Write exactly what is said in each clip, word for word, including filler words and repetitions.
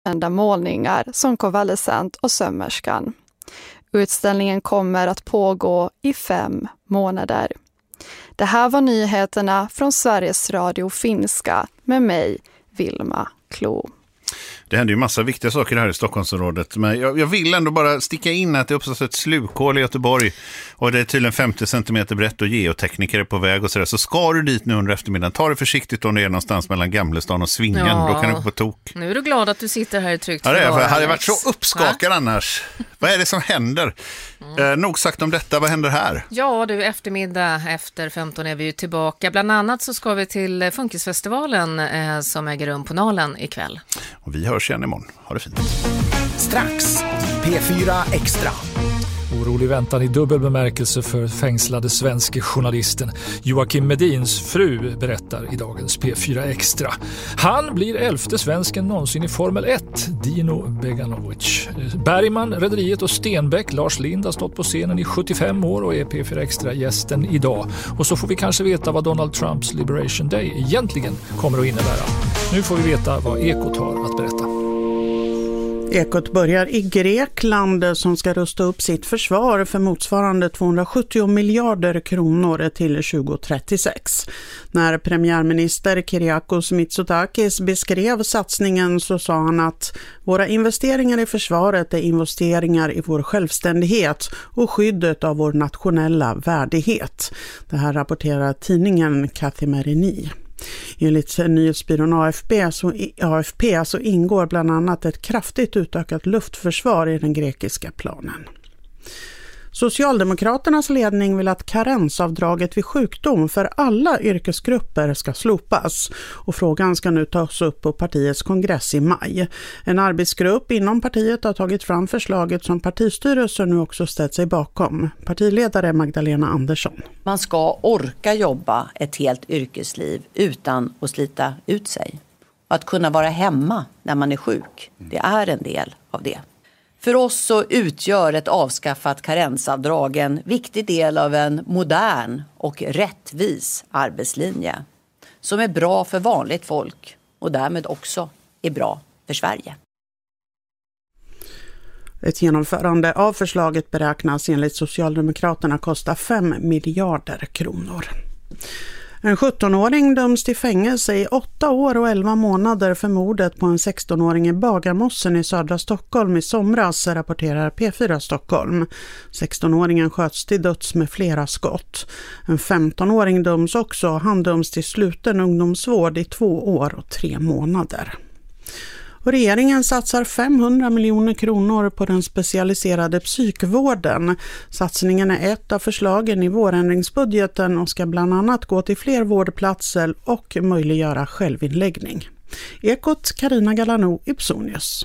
enda målningar som konvalescent och sömmerskan. Utställningen kommer att pågå i fem månader. Det här var nyheterna från Sveriges Radio Finska med mig, Vilma Klo. Det händer ju massa viktiga saker här i Stockholmsområdet, men jag, jag vill ändå bara sticka in att det uppstått ett slukhål i Göteborg och det är tydligen femtio centimeter brett och geotekniker är på väg och sådär. Så ska du dit nu under eftermiddagen, ta det försiktigt om det är någonstans mellan Gamlestan och Svingen, ja. Då kan du gå på tok. Nu är du glad att du sitter här tryggt. Ja, det är, för jag hade varit så uppskakad annars. Vad är det som händer? Mm. Eh, nog sagt om detta, vad händer här? Ja du, eftermiddag efter femton är vi ju tillbaka. Bland annat så ska vi till Funkisfestivalen eh, som äger rum på Nalen ikväll. Och vi hörs igen imorgon. Ha det fint. Strax P fyra Extra. Orolig väntan i dubbel bemärkelse för fängslade svenska journalisten Joakim Medins fru, berättar i dagens P fyra Extra. Han blir elfte svensken någonsin i Formel ett, Dino Beganovic. Bergman, Rederiet och Stenbeck, Lars Lind har stått på scenen i sjuttiofem år och är P fyra Extra-gästen idag. Och så får vi kanske veta vad Donald Trumps Liberation Day egentligen kommer att innebära. Nu får vi veta vad Ekot har att berätta. Ekot börjar i Grekland som ska rusta upp sitt försvar för motsvarande tvåhundrasjuttio miljarder kronor till tjugo trettiosex. När premiärminister Kyriakos Mitsotakis beskrev satsningen så sa han att våra investeringar i försvaret är investeringar i vår självständighet och skyddet av vår nationella värdighet. Det här rapporterar tidningen Kathimerini. Enligt nyhetsbyrån A F P så, A F P så ingår bland annat ett kraftigt utökat luftförsvar i den grekiska planen. Socialdemokraternas ledning vill att karensavdraget vid sjukdom för alla yrkesgrupper ska slopas och frågan ska nu tas upp på partiets kongress i maj. En arbetsgrupp inom partiet har tagit fram förslaget som partistyrelsen nu också ställt sig bakom. Partiledare Magdalena Andersson. Man ska orka jobba ett helt yrkesliv utan att slita ut sig. Och att kunna vara hemma när man är sjuk, det är en del av det. För oss så utgör ett avskaffat karensavdrag en viktig del av en modern och rättvis arbetslinje som är bra för vanligt folk och därmed också är bra för Sverige. Ett genomförande av förslaget beräknas enligt Socialdemokraterna kosta fem miljarder kronor. En sjuttonåring döms till fängelse i åtta år och elva månader för mordet på en sextonåring i Bagarmossen i södra Stockholm i somras, rapporterar P fyra Stockholm. sextonåringen sköts till döds med flera skott. En femtonåring döms också, han döms till sluten ungdomsvård i två år och tre månader. Och regeringen satsar femhundra miljoner kronor på den specialiserade psykvården. Satsningen är ett av förslagen i vårändringsbudgeten och ska bland annat gå till fler vårdplatser och möjliggöra självinläggning. Ekot, Carina Galano, Ipsonius.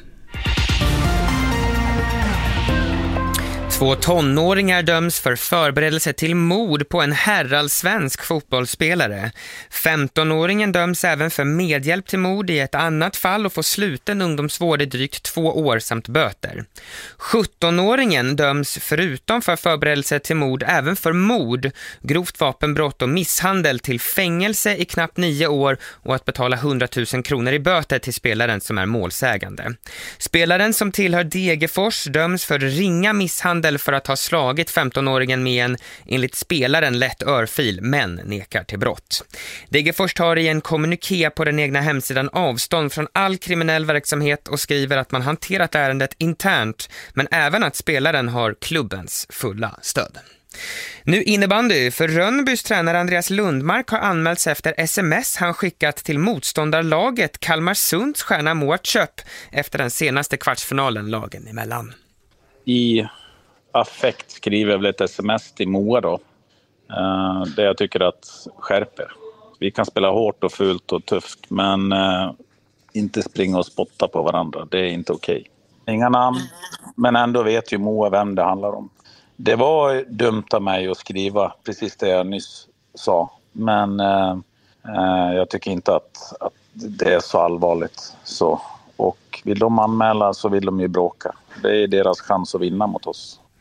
Två tonåringar döms för förberedelse till mord på en herrallsvensk fotbollsspelare. femtonåringen döms även för medhjälp till mord i ett annat fall och får sluten ungdomsvård i drygt två år samt böter. sjuttonåringen döms förutom för förberedelse till mord även för mord, grovt vapenbrott och misshandel till fängelse i knappt nio år och att betala hundratusen kronor i böter till spelaren som är målsägande. Spelaren som tillhör Degerfors döms för ringa misshandel för att ha slagit femtonåringen med en enligt spelaren lätt örfil men nekar till brott. Degerfors tar i en kommuniké på den egna hemsidan avstånd från all kriminell verksamhet och skriver att man hanterat ärendet internt men även att spelaren har klubbens fulla stöd. Nu innebandy, för Rönnbys tränare Andreas Lundmark har anmälts efter sms han skickat till motståndarlaget Kalmarsunds stjärna Moat Köp efter den senaste kvartsfinalen lagen emellan. I affekt skriver jag väl ett sms till Moa då. Uh, där jag tycker att skärper. Vi kan spela hårt och fult och tufft. Men uh, inte springa och spotta på varandra. Det är inte okej. Okay. Inga namn. Men ändå vet ju Moa vem det handlar om. Det var dumt av mig att skriva precis det jag nyss sa. Men uh, uh, jag tycker inte att, att det är så allvarligt. Så. Och vill de anmäla så vill de ju bråka. Det är deras chans att vinna mot oss.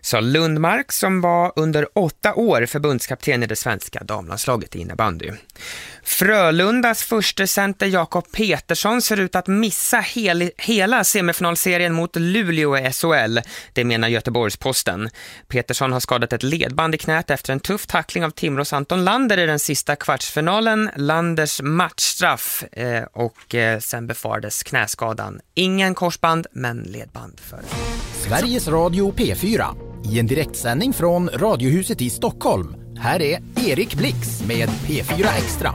sa Lundmark som var under åtta år förbundskapten i det svenska damlandslaget i innebandy. Frölundas första center Jakob Petersson ser ut att missa hel, hela semifinalserien mot Luleå i S H L, det menar Göteborgs-Posten. Petersson har skadat ett ledband i knät efter en tuff tackling av Timrås Anton Lander i den sista kvartsfinalen. Landers matchstraff eh, och eh, sen befarades knäskadan. Ingen korsband men ledband för. Sveriges Radio P fyra i en direktsändning från Radiohuset i Stockholm. Här är Erik Blix med P fyra Extra.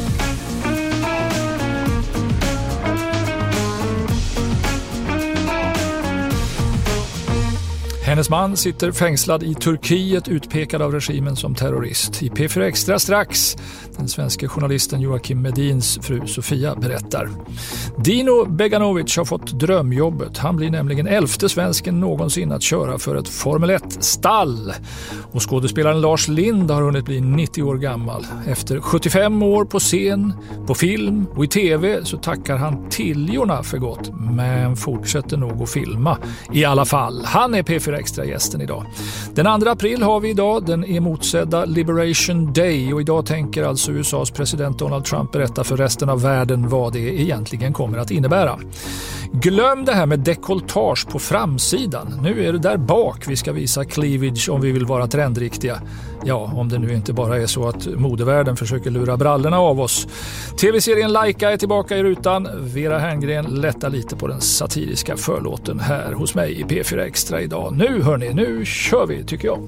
Hennes man sitter fängslad i Turkiet, utpekad av regimen som terrorist. I P fyra Extra strax, den svenska journalisten Joakim Medins fru Sofia berättar. Dino Beganovic har fått drömjobbet. Han blir nämligen elfte svensken någonsin att köra för ett Formel ett-stall. Och skådespelaren Lars Lind har hunnit bli nittio år gammal. Efter sjuttiofem år på scen, på film och i tv så tackar han tiljorna för gott. Men fortsätter nog att filma i alla fall. Han är P fyra Extra gästen idag. Den andra april har vi idag den emotsedda Liberation Day och idag tänker alltså U S A:s president Donald Trump berätta för resten av världen vad det egentligen kommer att innebära. Glöm det här med dekoltage på framsidan. Nu är det där bak vi ska visa cleavage om vi vill vara trendriktiga. Ja, om det nu inte bara är så att modevärlden försöker lura brallorna av oss. T V-serien Laika är tillbaka i rutan. Vera Herngren lättar lite på den satiriska förlåten här hos mig i P fyra Extra idag. Nu hörni, nu kör vi tycker jag.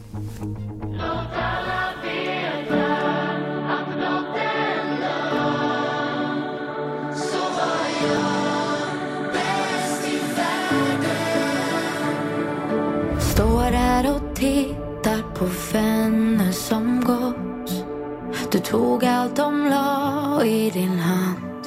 Står här och tittar på vänner som gått. Du tog allt de la i din hand.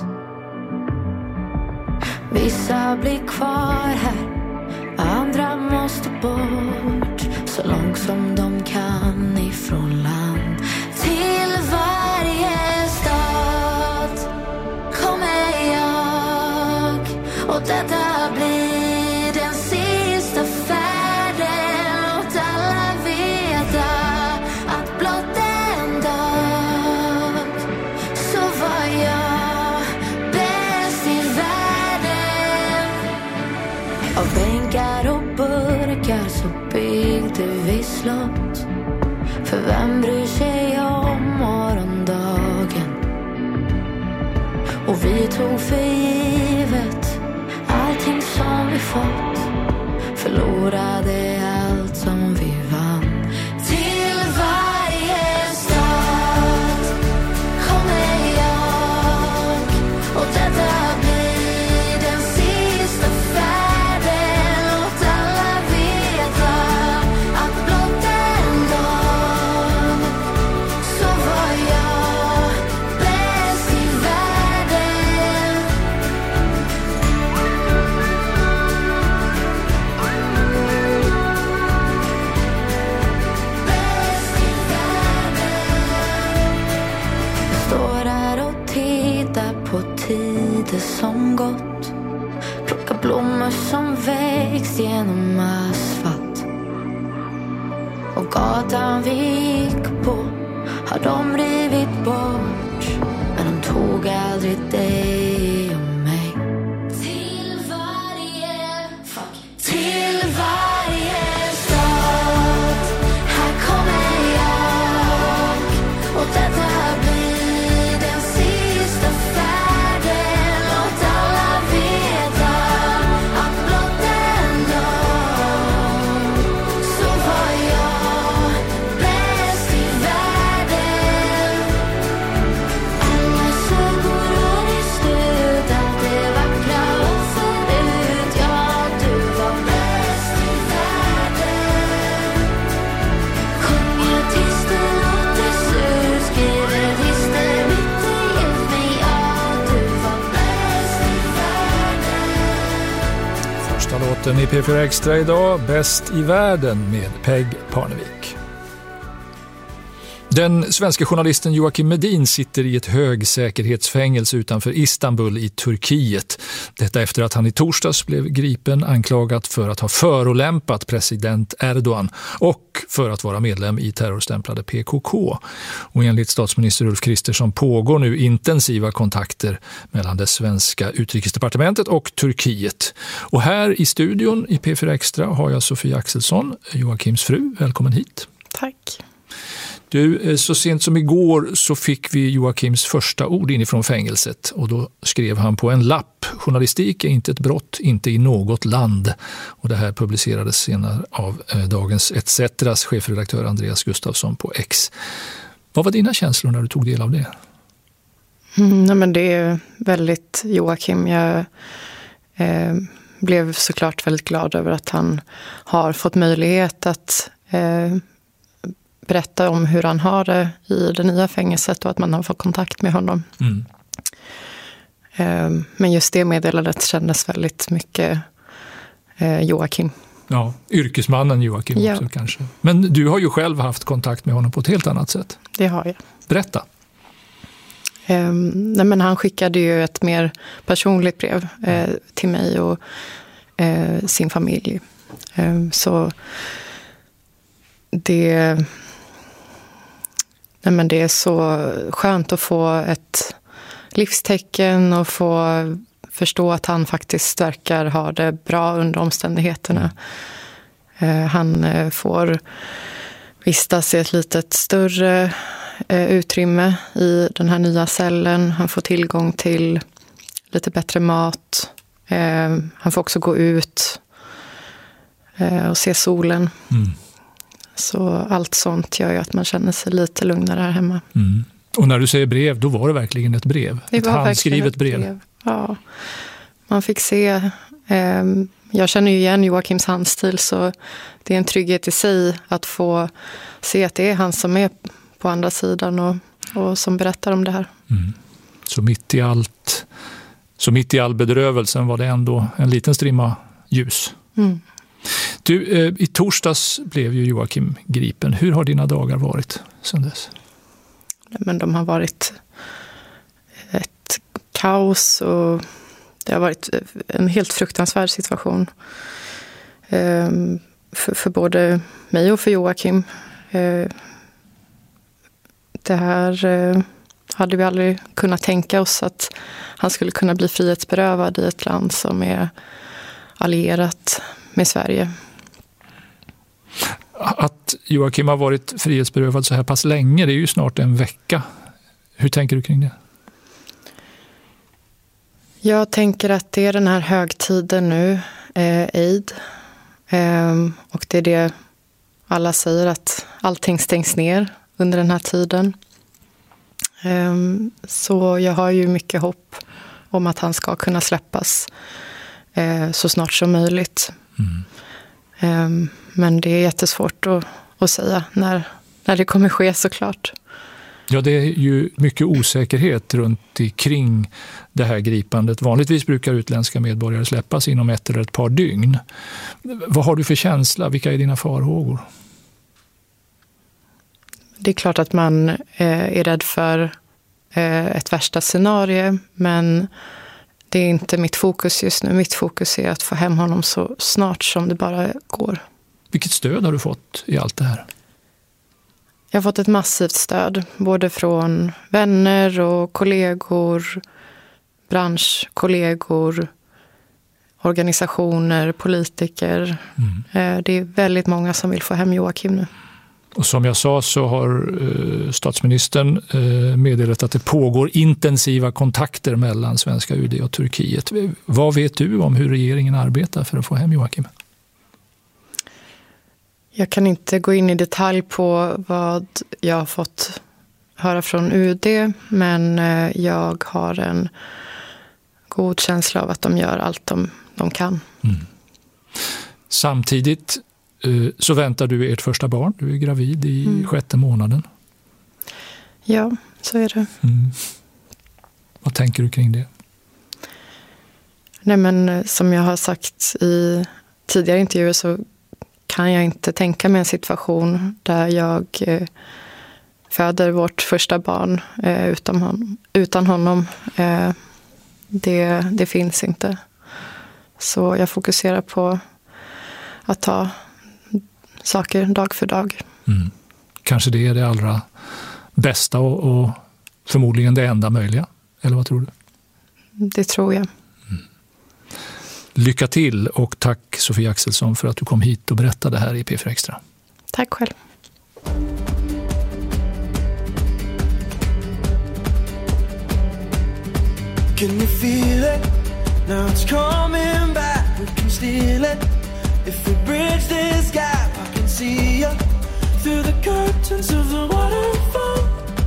Vissa blir kvar här, andra måste bort. Så långt som de kan ifrån land. Till varje stad kommer jag. Och detta blir den sista färden. Låt alla veta att blott en dag så var jag bäst i världen. Av bänkar och burkar så byggde vi slott. För vem bryr sig om morgondagen? Och vi tog för givet allting som vi fått. Förlorade allt som vi vann. Till varje stad kommer jag. Och detta blir den sista färden. Låt alla veta att blott en dag så var jag bäst i världen. Bäst i världen. Står här och tittar på tider som gått. Plocka blommor som växt genom asfalt. Och gatan vi gick på har de rivit bort. Men de tog aldrig dig och mig. Till varje fuck. Till varje stad. Här kommer jag. Och detta blir den sista färden. Låt alla veta att blott en dag så var jag bäst i världen. Alla sagor i slut, allt det vackra och förut. Ja, du var bäst i världen. Sjunger tills det låter surt, skriver listor mitt i ett mig. Ja, du var bäst i världen. Första låten i P fyra Extra idag, Bäst i världen med Peg Parnevik. Den svenska journalisten Joakim Medin sitter i ett högsäkerhetsfängelse utanför Istanbul i Turkiet. Detta efter att han i torsdags blev gripen anklagad för att ha förolämpat president Erdogan och för att vara medlem i terrorstämplade P K K. Och enligt statsminister Ulf Kristersson pågår nu intensiva kontakter mellan det svenska utrikesdepartementet och Turkiet. Och här i studion i P fyra Extra har jag Sofia Axelsson, Joakims fru. Välkommen hit. Tack. Du, så sent som igår så fick vi Joakims första ord inifrån fängelset och då skrev han på en lapp: journalistik är inte ett brott, inte i något land. Och det här publicerades senare av eh, Dagens et ceteras chefredaktör Andreas Gustafsson på X. Vad var dina känslor när du tog del av det? Mm, nej men det är väldigt Joakim. Jag eh, blev såklart väldigt glad över att han har fått möjlighet att eh, berätta om hur han har det i det nya fängelset och att man har fått kontakt med honom. Mm. Men just det meddelandet kändes väldigt mycket Joakim. Ja, yrkesmannen Joakim ja. Också kanske. Men du har ju själv haft kontakt med honom på ett helt annat sätt. Det har jag. Berätta. Um, nej men han skickade ju ett mer personligt brev uh, till mig och uh, sin familj. Um, så det... Nej, men det är så skönt att få ett livstecken och få förstå att han faktiskt verkar ha det bra under omständigheterna. Eh, han eh, får vistas i ett litet större eh, utrymme i den här nya cellen. Han får tillgång till lite bättre mat. Eh, han får också gå ut eh, och se solen. Mm. Så allt sånt gör ju att man känner sig lite lugnare här hemma. Mm. Och när du säger brev, då var det verkligen ett brev? Det ett var handskrivet ett brev. brev. Ja, man fick se. Eh, jag känner ju igen Joakims handstil, så det är en trygghet i sig att få se att det är han som är på andra sidan och, och som berättar om det här. Mm. Så mitt i allt, så mitt i all bedrövelsen var det ändå en liten strimma ljus. Mm. Du, eh, i torsdags blev ju Joakim gripen. Hur har dina dagar varit sedan dess? Men de har varit ett kaos och det har varit en helt fruktansvärd situation. Eh, för, för både mig och för Joakim. Eh, det här eh, hade vi aldrig kunnat tänka oss, att han skulle kunna bli frihetsberövad i ett land som är allierat med Sverige. Att Joakim har varit frihetsberövad så här pass länge, det är ju snart en vecka. Hur tänker du kring det? Jag tänker att det är den här högtiden nu, eh, Eid. Eh, och det är det alla säger, att allting stängs ner under den här tiden. Eh, så jag har ju mycket hopp om att han ska kunna släppas eh, så snart som möjligt. Mm. Um, men det är jättesvårt att, att säga när, när det kommer ske, såklart. Ja, det är ju mycket osäkerhet runt kring det här gripandet. Vanligtvis brukar utländska medborgare släppas inom ett eller ett par dygn. Vad har du för känsla? Vilka är dina farhågor? Det är klart att man eh, är rädd för eh, ett värsta scenario, men det är inte mitt fokus just nu. Mitt fokus är att få hem honom så snart som det bara går. Vilket stöd har du fått i allt det här? Jag har fått ett massivt stöd. Både från vänner och kollegor, branschkollegor, organisationer, politiker. Mm. Det är väldigt många som vill få hem Joakim nu. Och som jag sa så har eh, statsministern eh, meddelat att det pågår intensiva kontakter mellan svenska U D och Turkiet. Vad vet du om hur regeringen arbetar för att få hem Joakim? Jag kan inte gå in i detalj på vad jag har fått höra från U D, men eh, jag har en god känsla av att de gör allt de, de kan. Mm. Samtidigt så väntar du ert första barn. Du är gravid i mm. sjätte månaden. Ja, så är det. Mm. Vad tänker du kring det? Nej, men som jag har sagt i tidigare intervjuer så kan jag inte tänka mig en situation där jag föder vårt första barn eh, utan, hon, utan honom. Eh, det, det finns inte. Så jag fokuserar på att ta saker dag för dag. Mm. Kanske det är det allra bästa och, och förmodligen det enda möjliga. Eller vad tror du? Det tror jag. Mm. Lycka till och tack Sofie Axelsson för att du kom hit och berättade här i P fyra Extra. Tack själv. Can you feel it? Now it's coming back. We can steal it. If we bridge this gap, I can see you through the curtains of the waterfall.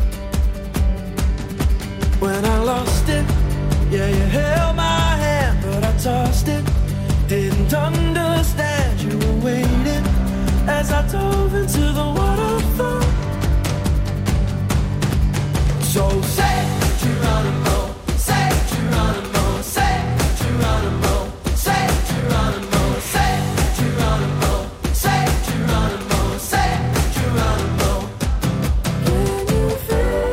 When I lost it, yeah, you held my hand, but I tossed it. Didn't understand you were waiting as I dove into the waterfall. So say Geronimo, say Geronimo, say Geronimo, say Geronimo, say Geronimo, say Geronimo, say Geronimo. Can you feel?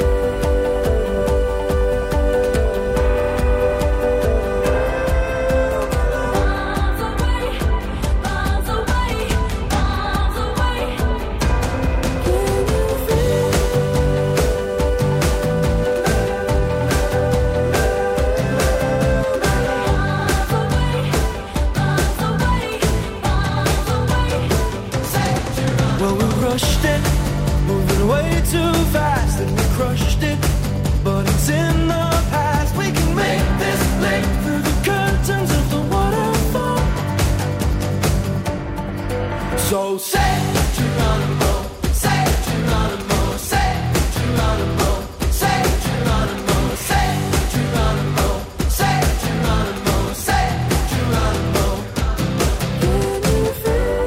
Miles away, miles away, miles away. Can you feel? Well, we rushed it, moving way too fast, and we crushed it, but it's in the past. We can make this leap through the curtains of the waterfall. So say Geronimo, say Geronimo, say Geronimo, say Geronimo, say Geronimo, say Geronimo, say Geronimo. Can you feel?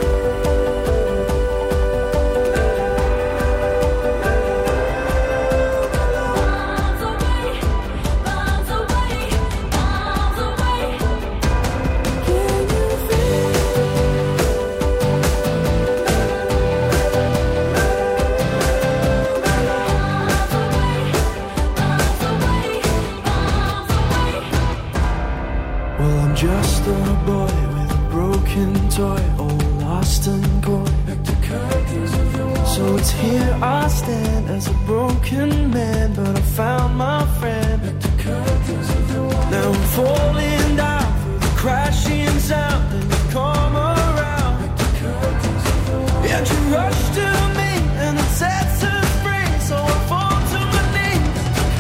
Well, I'm just a boy with a broken toy, all lost and coy. So it's here I stand as a broken man, but I found my friend. Now I'm falling down through the crashing sound, and you come around. And you rush to me, and it sets us free. So I fall to my knees.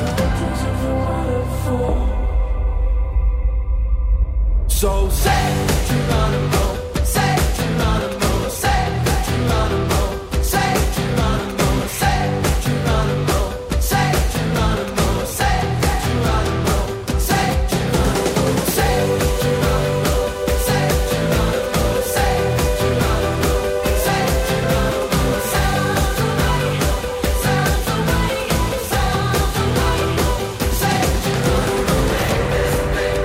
So say Geronimo, say Geronimo, say Geronimo, say Geronimo, say Geronimo, say Geronimo, say Geronimo, say Geronimo, say Geronimo, say Geronimo, say Geronimo, say Geronimo, sounds away, sounds away, sounds away, say Geronimo, make this big.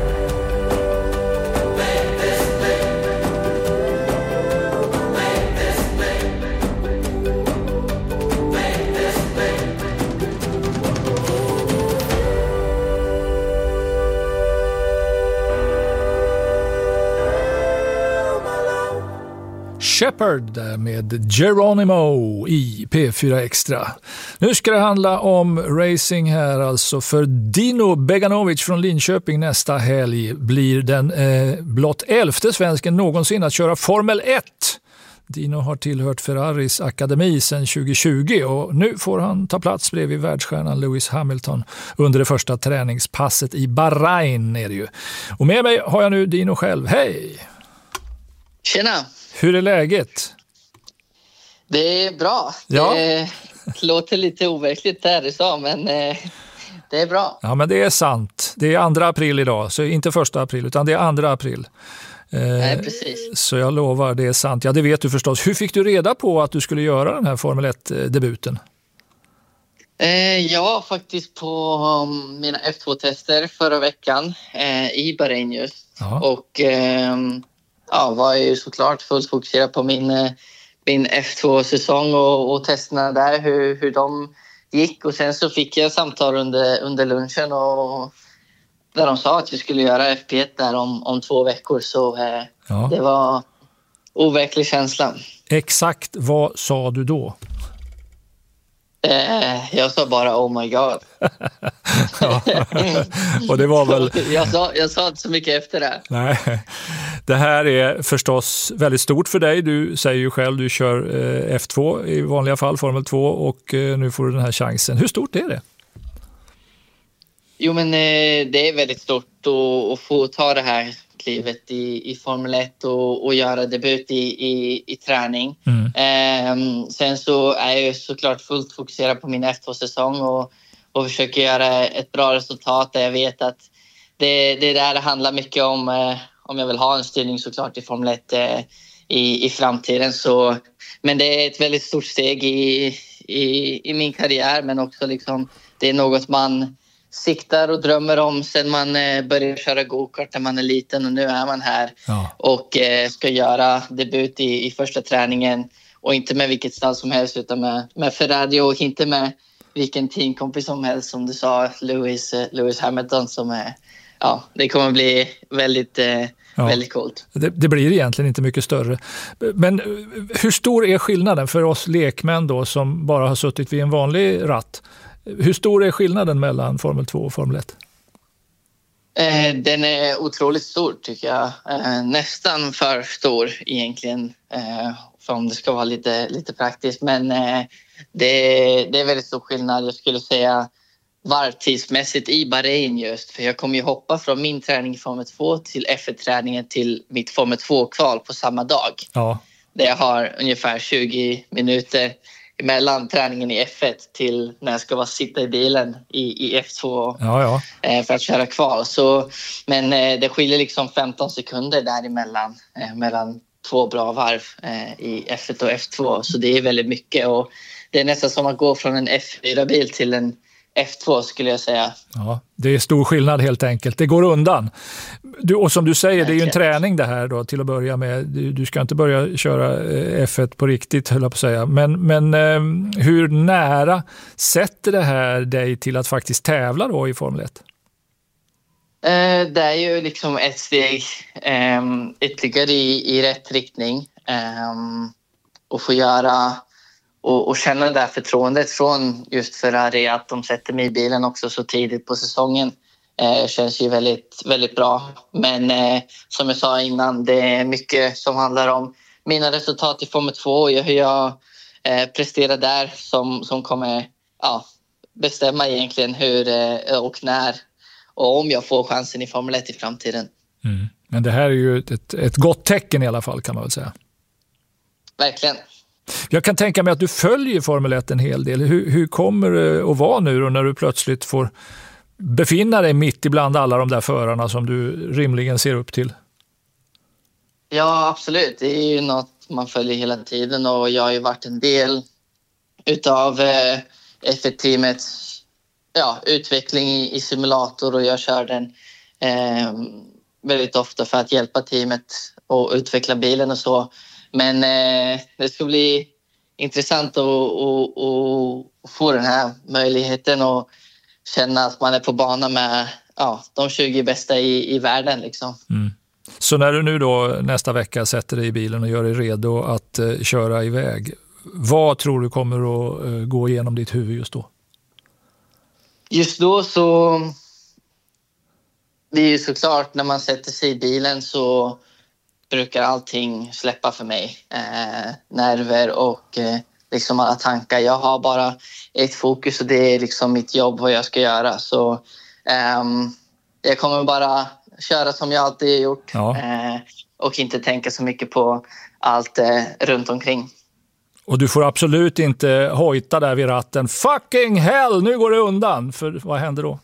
Shepherd där med Geronimo i P fyra Extra. Nu ska det handla om racing här alltså, för Dino Beganovic från Linköping nästa helg blir den eh, blott elfte svensken någonsin att köra Formel ett. Dino har tillhört Ferraris akademi sedan tjugo tjugo och nu får han ta plats bredvid världsstjärnan Lewis Hamilton under det första träningspasset i Bahrain är det ju. Och med mig har jag nu Dino själv. Hej! Tjena! Hur är läget? Det är bra. Ja. Det låter lite overkligt där det sa, men eh, det är bra. Ja, men det är sant. Det är andra april idag, så inte första april utan det är andra april. Eh, Nej, precis. Så jag lovar, det är sant. Ja, det vet du förstås. Hur fick du reda på att du skulle göra den här Formel ett-debuten? Eh, jag var faktiskt på um, mina F två-tester förra veckan eh, i Bahrain just. Ja. Och eh, ja, var ju såklart fullt fokuserad på min, eh, min F två-säsong och, och testerna där, hur, hur de gick. Och sen så fick jag samtal under, under lunchen och där de sa att vi skulle göra F P ett där om, om två veckor. Så eh, ja. Det var overklig känsla. Exakt vad sa du då? Eh, jag sa bara oh my god. Ja. Och det var väl... jag, sa, jag sa inte så mycket efter det. Nej. Det här är förstås väldigt stort för dig. Du säger ju själv, du kör eh, F två i vanliga fall, Formel två, och eh, nu får du den här chansen. Hur stort är det? Jo, men eh, det är väldigt stort att, att få ta det här klivet i, i Formel ett och, och göra debut i, i, i träning. Mm. Eh, sen så är jag såklart fullt fokuserad på min F två-säsong och, och försöker göra ett bra resultat där jag vet att det, det är där det handlar mycket om, eh, om jag vill ha en styrning såklart i Formel ett eh, i, i framtiden. Så, men det är ett väldigt stort steg i, i, i min karriär, men också liksom, det är något man siktar och drömmer om sen man eh, börjar köra go-kart när man är liten, och nu är man här ja. och eh, ska göra debut i, i första träningen, och inte med vilket stall som helst utan med, med Ferrari, och inte med vilken teamkompis som helst, som du sa, Lewis, eh, Lewis Hamilton, som är, ja, det kommer bli väldigt, eh, ja. väldigt coolt. Det, det blir egentligen inte mycket större. Men hur stor är skillnaden för oss lekmän då som bara har suttit vid en vanlig ratt? Hur stor är skillnaden mellan Formel två och Formel ett? Eh, den är otroligt stor tycker jag. Eh, nästan för stor egentligen. Eh, för om det ska vara lite, lite praktiskt. Men eh, det, det är väldigt stor skillnad. Jag skulle säga varvtidsmässigt i Bahrain just. För jag kommer ju hoppa från min träning i Formel två till F ett-träningen till mitt Formel två-kval på samma dag. Ja. Där jag har ungefär tjugo minuter mellan träningen i F ett till när jag ska vara sitta i bilen i, i F två ja, ja. Eh, för att köra kval. Så, men eh, det skiljer liksom femton sekunder däremellan eh, mellan två bra varv eh, i F ett och F två. Så det är väldigt mycket, och det är nästan som att gå från en F fyra-bil till en F två skulle jag säga. Ja, det är stor skillnad helt enkelt. Det går undan. Du, och som du säger, det är ju en träning det här då till att börja med. Du, du ska inte börja köra F ett på riktigt, höll jag på att säga. Men, men eh, hur nära sätter det här dig till att faktiskt tävla då i Formel ett? Eh, det är ju liksom ett steg eh, ytterligare i, i rätt riktning. Eh, och få göra... Och, och känna det där förtroendet från just Ferrari, att de sätter mig i bilen också så tidigt på säsongen, eh, känns ju väldigt, väldigt bra. Men eh, som jag sa innan, det är mycket som handlar om mina resultat i Formel två och hur jag eh, presterar där som, som kommer ja, bestämma egentligen hur eh, och när och om jag får chansen i Formel ett i framtiden. Mm. Men det här är ju ett, ett gott tecken i alla fall, kan man väl säga. Verkligen. Jag kan tänka mig att du följer Formel ett en hel del. Hur, hur kommer det att vara nu då när du plötsligt får befinna dig mitt ibland alla de där förarna som du rimligen ser upp till? Ja, absolut. Det är ju något man följer hela tiden, och jag har ju varit en del utav eh, F ett-teamets ja, utveckling i, i simulator, och jag kör den eh, väldigt ofta för att hjälpa teamet och utveckla bilen och så. Men eh, det ska bli intressant att, att, att få den här möjligheten och känna att man är på bana med ja, de tjugo bästa i, i världen. Liksom. Mm. Så när du nu då nästa vecka sätter dig i bilen och gör dig redo att uh, köra iväg, vad tror du kommer att uh, gå igenom ditt huvud just då? Just då så... Det är ju såklart, när man sätter sig i bilen så brukar allting släppa för mig. Eh, nerver och eh, liksom alla tankar. Jag har bara ett fokus, och det är liksom mitt jobb, vad jag ska göra. Så eh, jag kommer bara köra som jag alltid har gjort. Ja. Eh, och inte tänka så mycket på allt eh, runt omkring. Och du får absolut inte hojta där vid ratten. Fucking hell, nu går det undan. För vad händer då?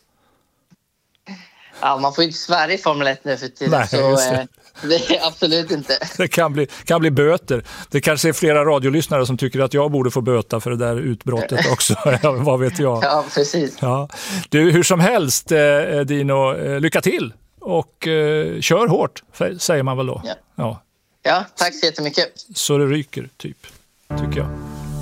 Ja, man får inte svära i Formel ett nu för tiden. Nej, så, eh, det är absolut inte. Det kan bli, kan bli böter. Det kanske är flera radiolyssnare som tycker att jag borde få böta för det där utbrottet också. Vad vet jag? Ja, precis. Ja. Du, hur som helst, eh, Dino, eh, lycka till. Och eh, kör hårt, säger man väl då. Ja. Ja. Ja, tack så jättemycket. Så det ryker, typ. tycker jag.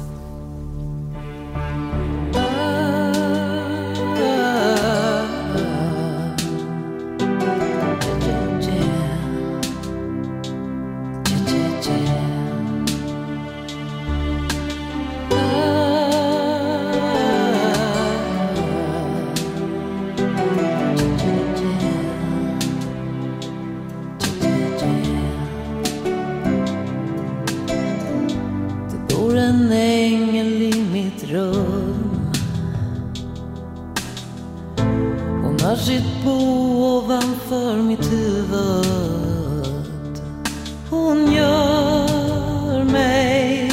Sitt bo ovanför mitt huvud. Hon gör mig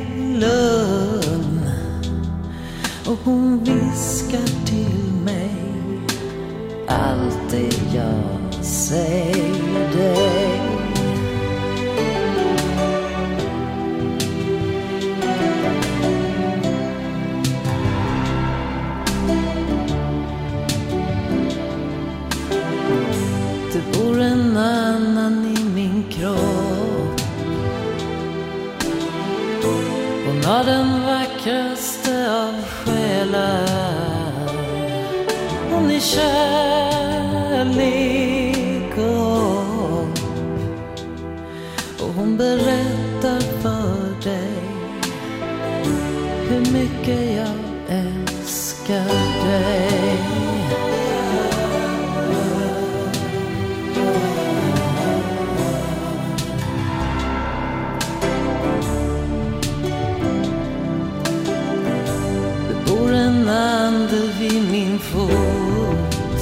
lugn och hon viskar till mig allt det jag säger dig. Har den vackraste av själar. Hon är kärlek och, och hon berättar för dig hur mycket jag älskar dig. Vid min fot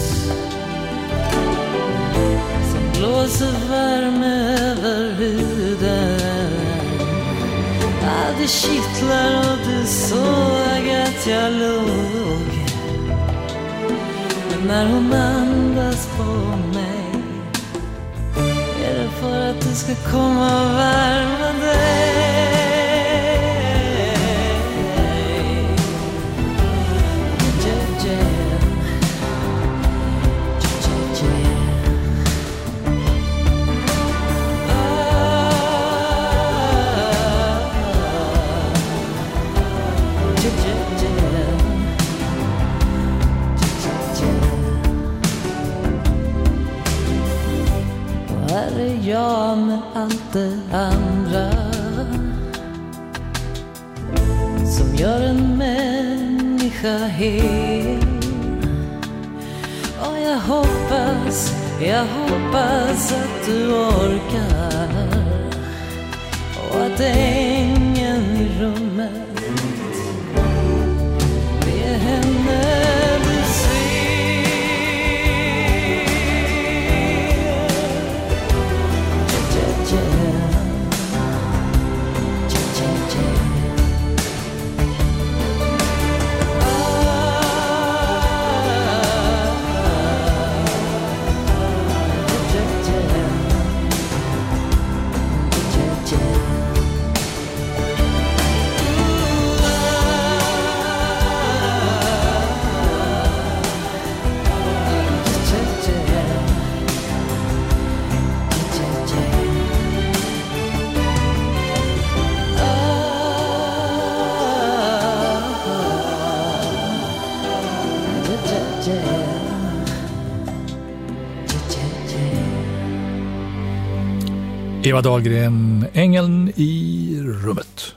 som blåser värme över huden. Ja, det kittlar och du såg att jag låg. Men när hon andas på mig är det för att du ska komma och värma dig. Jag med allt det andra som gör en människa hel. Och jag hoppas, jag hoppas att du orkar och att ängeln i rummet är henne du ser. Eva Dahlgren, Ängeln i rummet.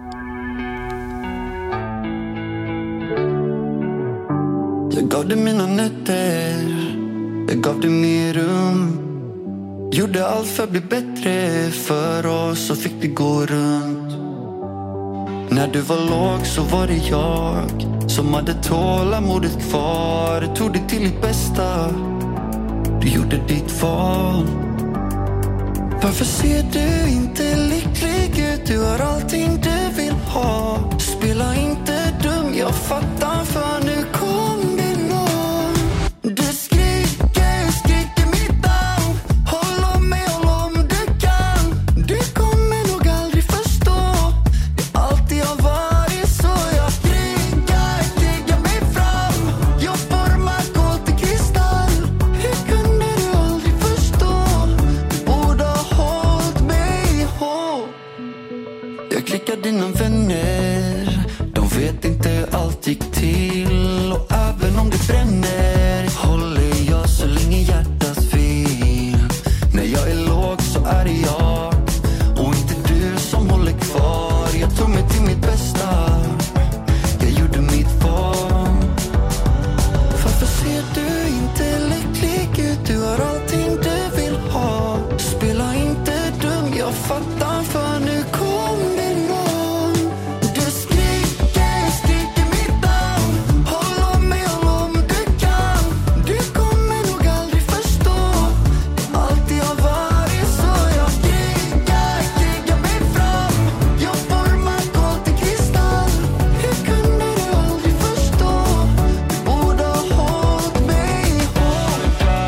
Jag gav dig mina nätter, jag gav dig mer rum. Gjorde allt för att bli bättre för oss och fick det gå runt. När du var låg så var det jag som hade tålamodet kvar. Tog det till ditt bästa, du gjorde ditt val. Varför ser du inte lycklig ut? Du har allting du vill ha. Spela inte dum, jag fattar för nu kom det någon. Du skriker, skriker mitt namn. Håll om mig, håll om du kan. Du kommer nog aldrig förstå. Det alltid har varit så. Jag krigar, krigar mig fram. Jag formar kol till kristall. Hur kunde du aldrig förstå? Du borde ha hållit mig ihop. Jag klickar fråga dina vänner. De vet inte allt gick till. Och även om det bränner håller jag så länge hjärtat vill. När jag är låg så är det jag och inte du som håller kvar. Jag tog mig till mitt bästa. Jag gjorde mitt val. Varför ser du inte lycklig ut? Du har allting du vill ha. Spela inte dum, jag fattar, för nu kommer någon. Du skriker, skriker mitt namn. Håll om mig, håll om du kan. Du kommer nog aldrig förstå. Alltid har varit så. Jag krigar, krigar mig fram. Jag formar kol till kristall. Hur kunde du aldrig förstå? Du borde ha hållit mig hårt.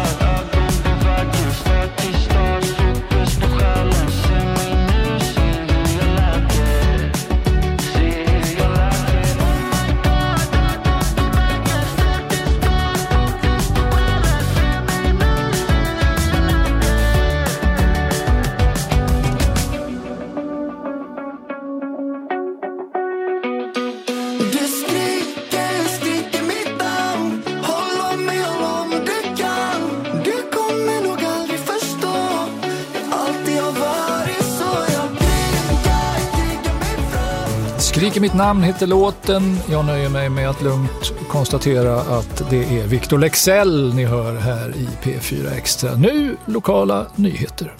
Du skriker, skriker mitt namn. Håll om mig, håll om du kan. Du kommer nog aldrig förstå. Alltid har varit så. Jag krigar, krigar mig fram. Skriker mitt namn heter låten. Jag nöjer mig med att lugnt konstatera att det är Victor Leksell ni hör här i P fyra Extra. Nu lokala nyheter.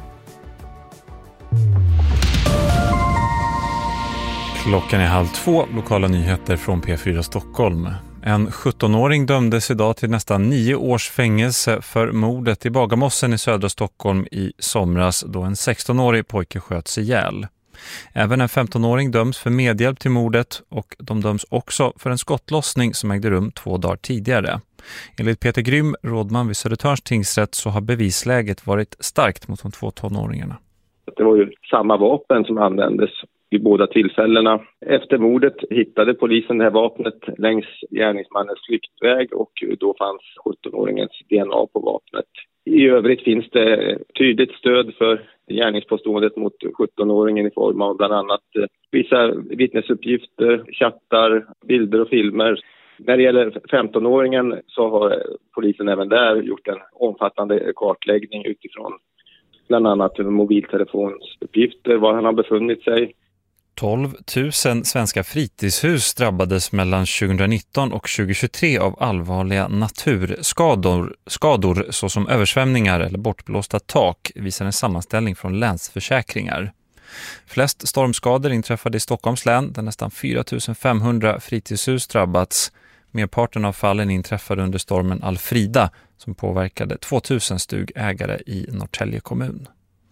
Klockan är halv två, lokala nyheter från P fyra Stockholm. En sjuttonåring dömdes idag till nästan nio års fängelse för mordet i Bagarmossen i södra Stockholm i somras då en sextonårig pojke sköts ihjäl. Även en femtonåring döms för medhjälp till mordet och de döms också för en skottlossning som ägde rum två dagar tidigare. Enligt Peter Grym, rådman vid Södertörns tingsrätt, så har bevisläget varit starkt mot de två tonåringarna. Det var ju samma vapen som användes vid båda tillfällena. Efter mordet hittade polisen det här vapnet längs gärningsmannens flyktväg och då fanns sjuttonåringens D N A på vapnet. I övrigt finns det tydligt stöd för gärningspåståendet mot sjuttonåringen i form av bland annat vissa vittnesuppgifter, chattar, bilder och filmer. När det gäller femtonåringen så har polisen även där gjort en omfattande kartläggning utifrån bland annat mobiltelefonsuppgifter, var han har befunnit sig. tolv tusen svenska fritidshus drabbades mellan tjugonitton och tjugohundratjugotre av allvarliga naturskador skador såsom översvämningar eller bortblåsta tak, visar en sammanställning från Länsförsäkringar. Flest stormskador inträffade i Stockholms län där nästan fyra tusen femhundra fritidshus drabbats. Merparten av fallen inträffade under stormen Alfrida som påverkade tvåtusen stugägare i Norrtälje kommun.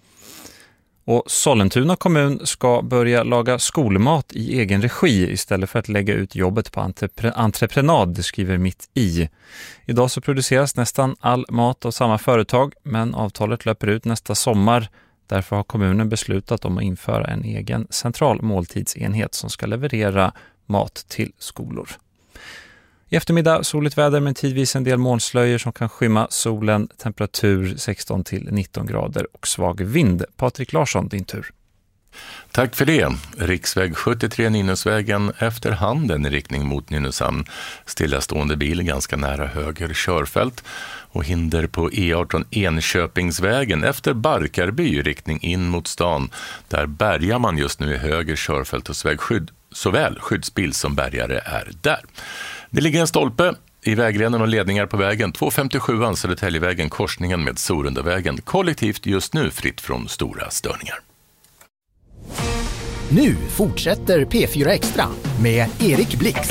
Och Sollentuna kommun ska börja laga skolmat i egen regi istället för att lägga ut jobbet på entrepre- entreprenad, det skriver Mitt i. Idag så produceras nästan all mat av samma företag, men avtalet löper ut nästa sommar. Därför har kommunen beslutat om att införa en egen central måltidsenhet som ska leverera mat till skolor. I eftermiddag soligt väder med tidvis en del molnslöjor som kan skymma solen, temperatur sexton till nitton grader och svag vind. Patrik Larsson, din tur. Tack för det. Riksväg sjuttiotre Nynäsvägen efter Handen i riktning mot Nynäshamn. Stillastående bil ganska nära höger körfält. Och hinder på E arton Enköpingsvägen efter Barkarby i riktning in mot stan. Där bärgar man just nu i höger körfält och vägskydd. Såväl skyddsbil som bärgare är där. Det ligger en stolpe i vägrenen och ledningar på vägen. tvåhundrafemtiosju Södertäljevägen, korsningen med Sorundavägen. Kollektivt just nu fritt från stora störningar. Nu fortsätter P fyra Extra med Erik Blix.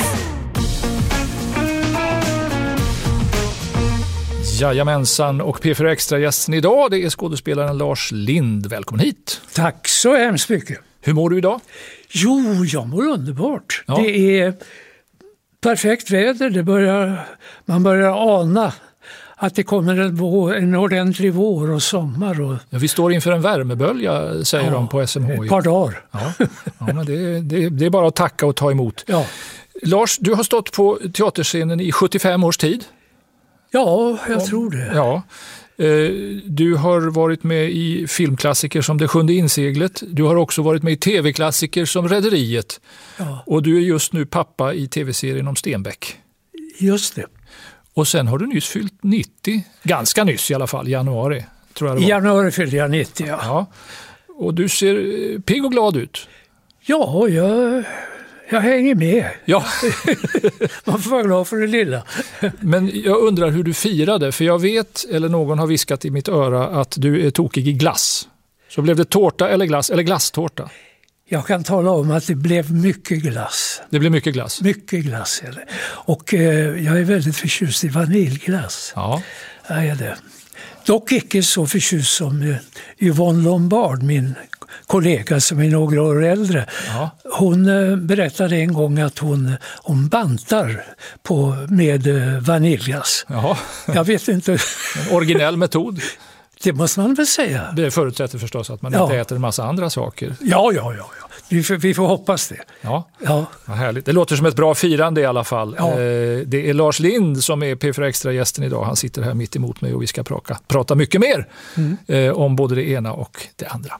Jajamensan, och P fyra Extra-gästen idag, det är skådespelaren Lars Lind. Välkommen hit. Tack så hemskt mycket. Hur mår du idag? Jo, jag mår underbart. Ja. Det är perfekt väder. Det börjar, man börjar ana att det kommer en, vår, en ordentlig vår och sommar. Och... Ja, vi står inför en värmebölja, säger ja, de på S M H I. Ett par dagar. Ja, ja men det, det, det är bara att tacka och ta emot. Ja. Lars, du har stått på teaterscenen i sjuttiofem års tid. Ja, jag tror det. Ja. Du har varit med i filmklassiker som Det sjunde inseglet. Du har också varit med i tv-klassiker som Rederiet. Ja. Och du är just nu pappa i tv-serien om Stenbeck. Just det. Och sen har du nyss fyllt nittio. Ganska nyss i alla fall, januari. Tror jag det var. I januari fyllde jag nittio, ja. ja. Och du ser pigg och glad ut. Ja, jag... Jag hänger med. Ja. Man får vara glad för det lilla. Men jag undrar hur du firade. För jag vet, eller någon har viskat i mitt öra, att du är tokig i glass. Så blev det tårta eller glass, eller glasstårta? Jag kan tala om att det blev mycket glass. Det blev mycket glass? Mycket glass. Och eh, jag är väldigt förtjust i vaniljglass. Ja. Jag är det. Dock inte så förtjust som eh, Yvonne Lombard, min kollega som är några år äldre. Ja. Hon eh, berättade en gång att hon, hon bantar på, med eh, vaniljglass. Jaha. Jag vet inte. En originell metod. Det måste man väl säga. Det förutsätter förstås att man ja. inte äter en massa andra saker. Ja, ja, ja. ja. Vi, får, vi får hoppas det. Ja, ja. Vad härligt. Det låter som ett bra firande i alla fall. Ja. Det är Lars Lind som är P fyra Extra-gästen idag. Han sitter här mitt emot mig och vi ska prata, prata mycket mer mm. om både det ena och det andra.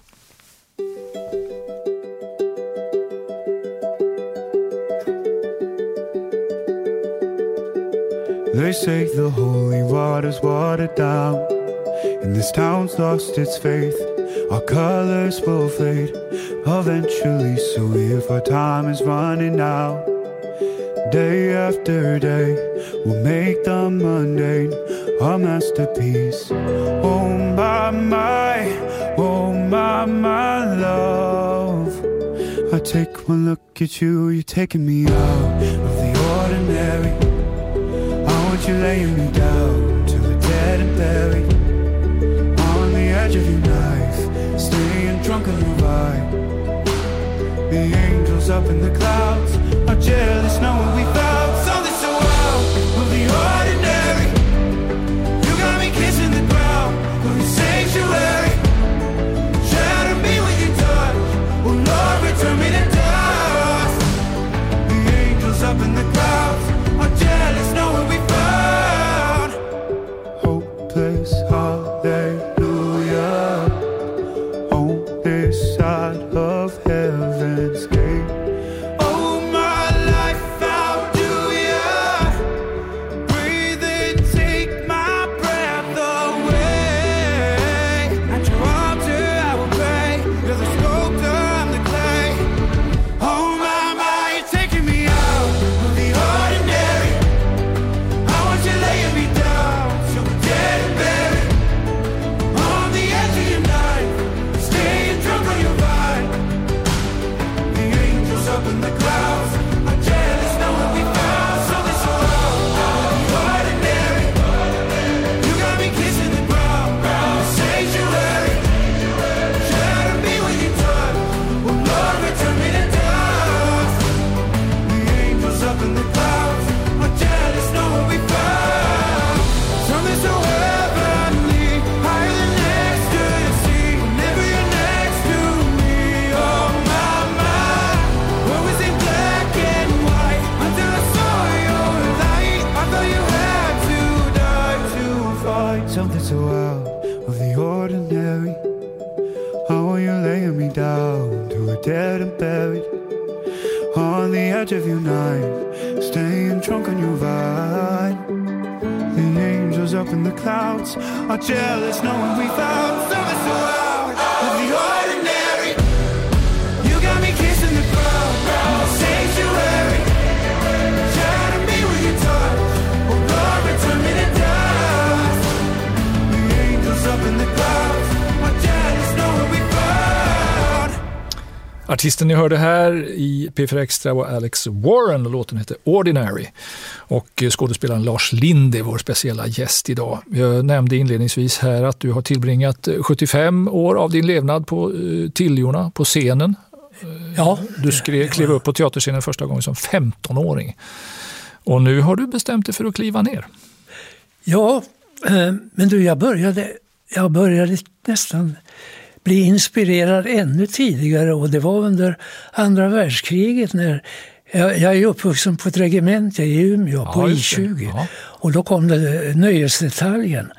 They say the holy water's watered down, and this town's lost its faith. Our colors will fade eventually, so if our time is running out, day after day we'll make the mundane our masterpiece. Oh my, my, oh my, my love, I take one look at you, you're taking me out of the ordinary. You laying me down to the dead and buried on the edge of your knife, staying drunk on your vibe. The angels up in the clouds are jealous knowing we found something so out of the ordinary. You got me kissing the ground of your sanctuary. Shatter me with your touch, oh Lord, return me to dust. The angels up in the clouds are jealous knowing we found hopeless hallelujah on this side of heaven's gate. Oh my life, how do ya breathe and take my breath away? At your altar I will pray, you're the sculptor, I'm the clay. Oh my, my, you're taking me out of the ordinary. I want you laying me down so dead and buried on the edge of your knife, staying drunk on your vine. The angels up in the clouds are jealous knowing we found something so out of the ordinary. You got me kissing the ground, the sanctuary. Shatter me with your touch, oh Lord, return me to dust. The angels up in the clouds are jealous knowing we found something so heavenly, higher than next to the sea. Whenever you're next to me, oh my, my, what was in black and white until I saw your light. I thought you had to die to fight something so out of the ordinary. How are you laying me down to a dead and buried on the edge of your knife, staying drunk on your vine. The angels up in the clouds are jealous knowing we found something so out of the ordinary. You got me kissing the ground, the sanctuary. Shatter me with your touch, oh Lord, return me to dust. The angels up in the clouds are jealous knowing we found. Artisten ni hörde här i P fyra Extra var Alex Warren och låten heter Ordinary. Och skådespelaren Lars Lind är vår speciella gäst idag. Jag nämnde inledningsvis här att du har tillbringat sjuttiofem år av din levnad på Tiljorna, på scenen. Ja. Du skrev, klev upp på teaterscenen första gången som femton-åring. Och nu har du bestämt dig för att kliva ner. Ja, men du, jag började, jag började nästan bli inspirerad ännu tidigare, och det var under andra världskriget när jag, jag är uppvuxen på ett regemente i Umeå, ja, på I tjugo. Ja. Och då kom det nöjesdetaljen.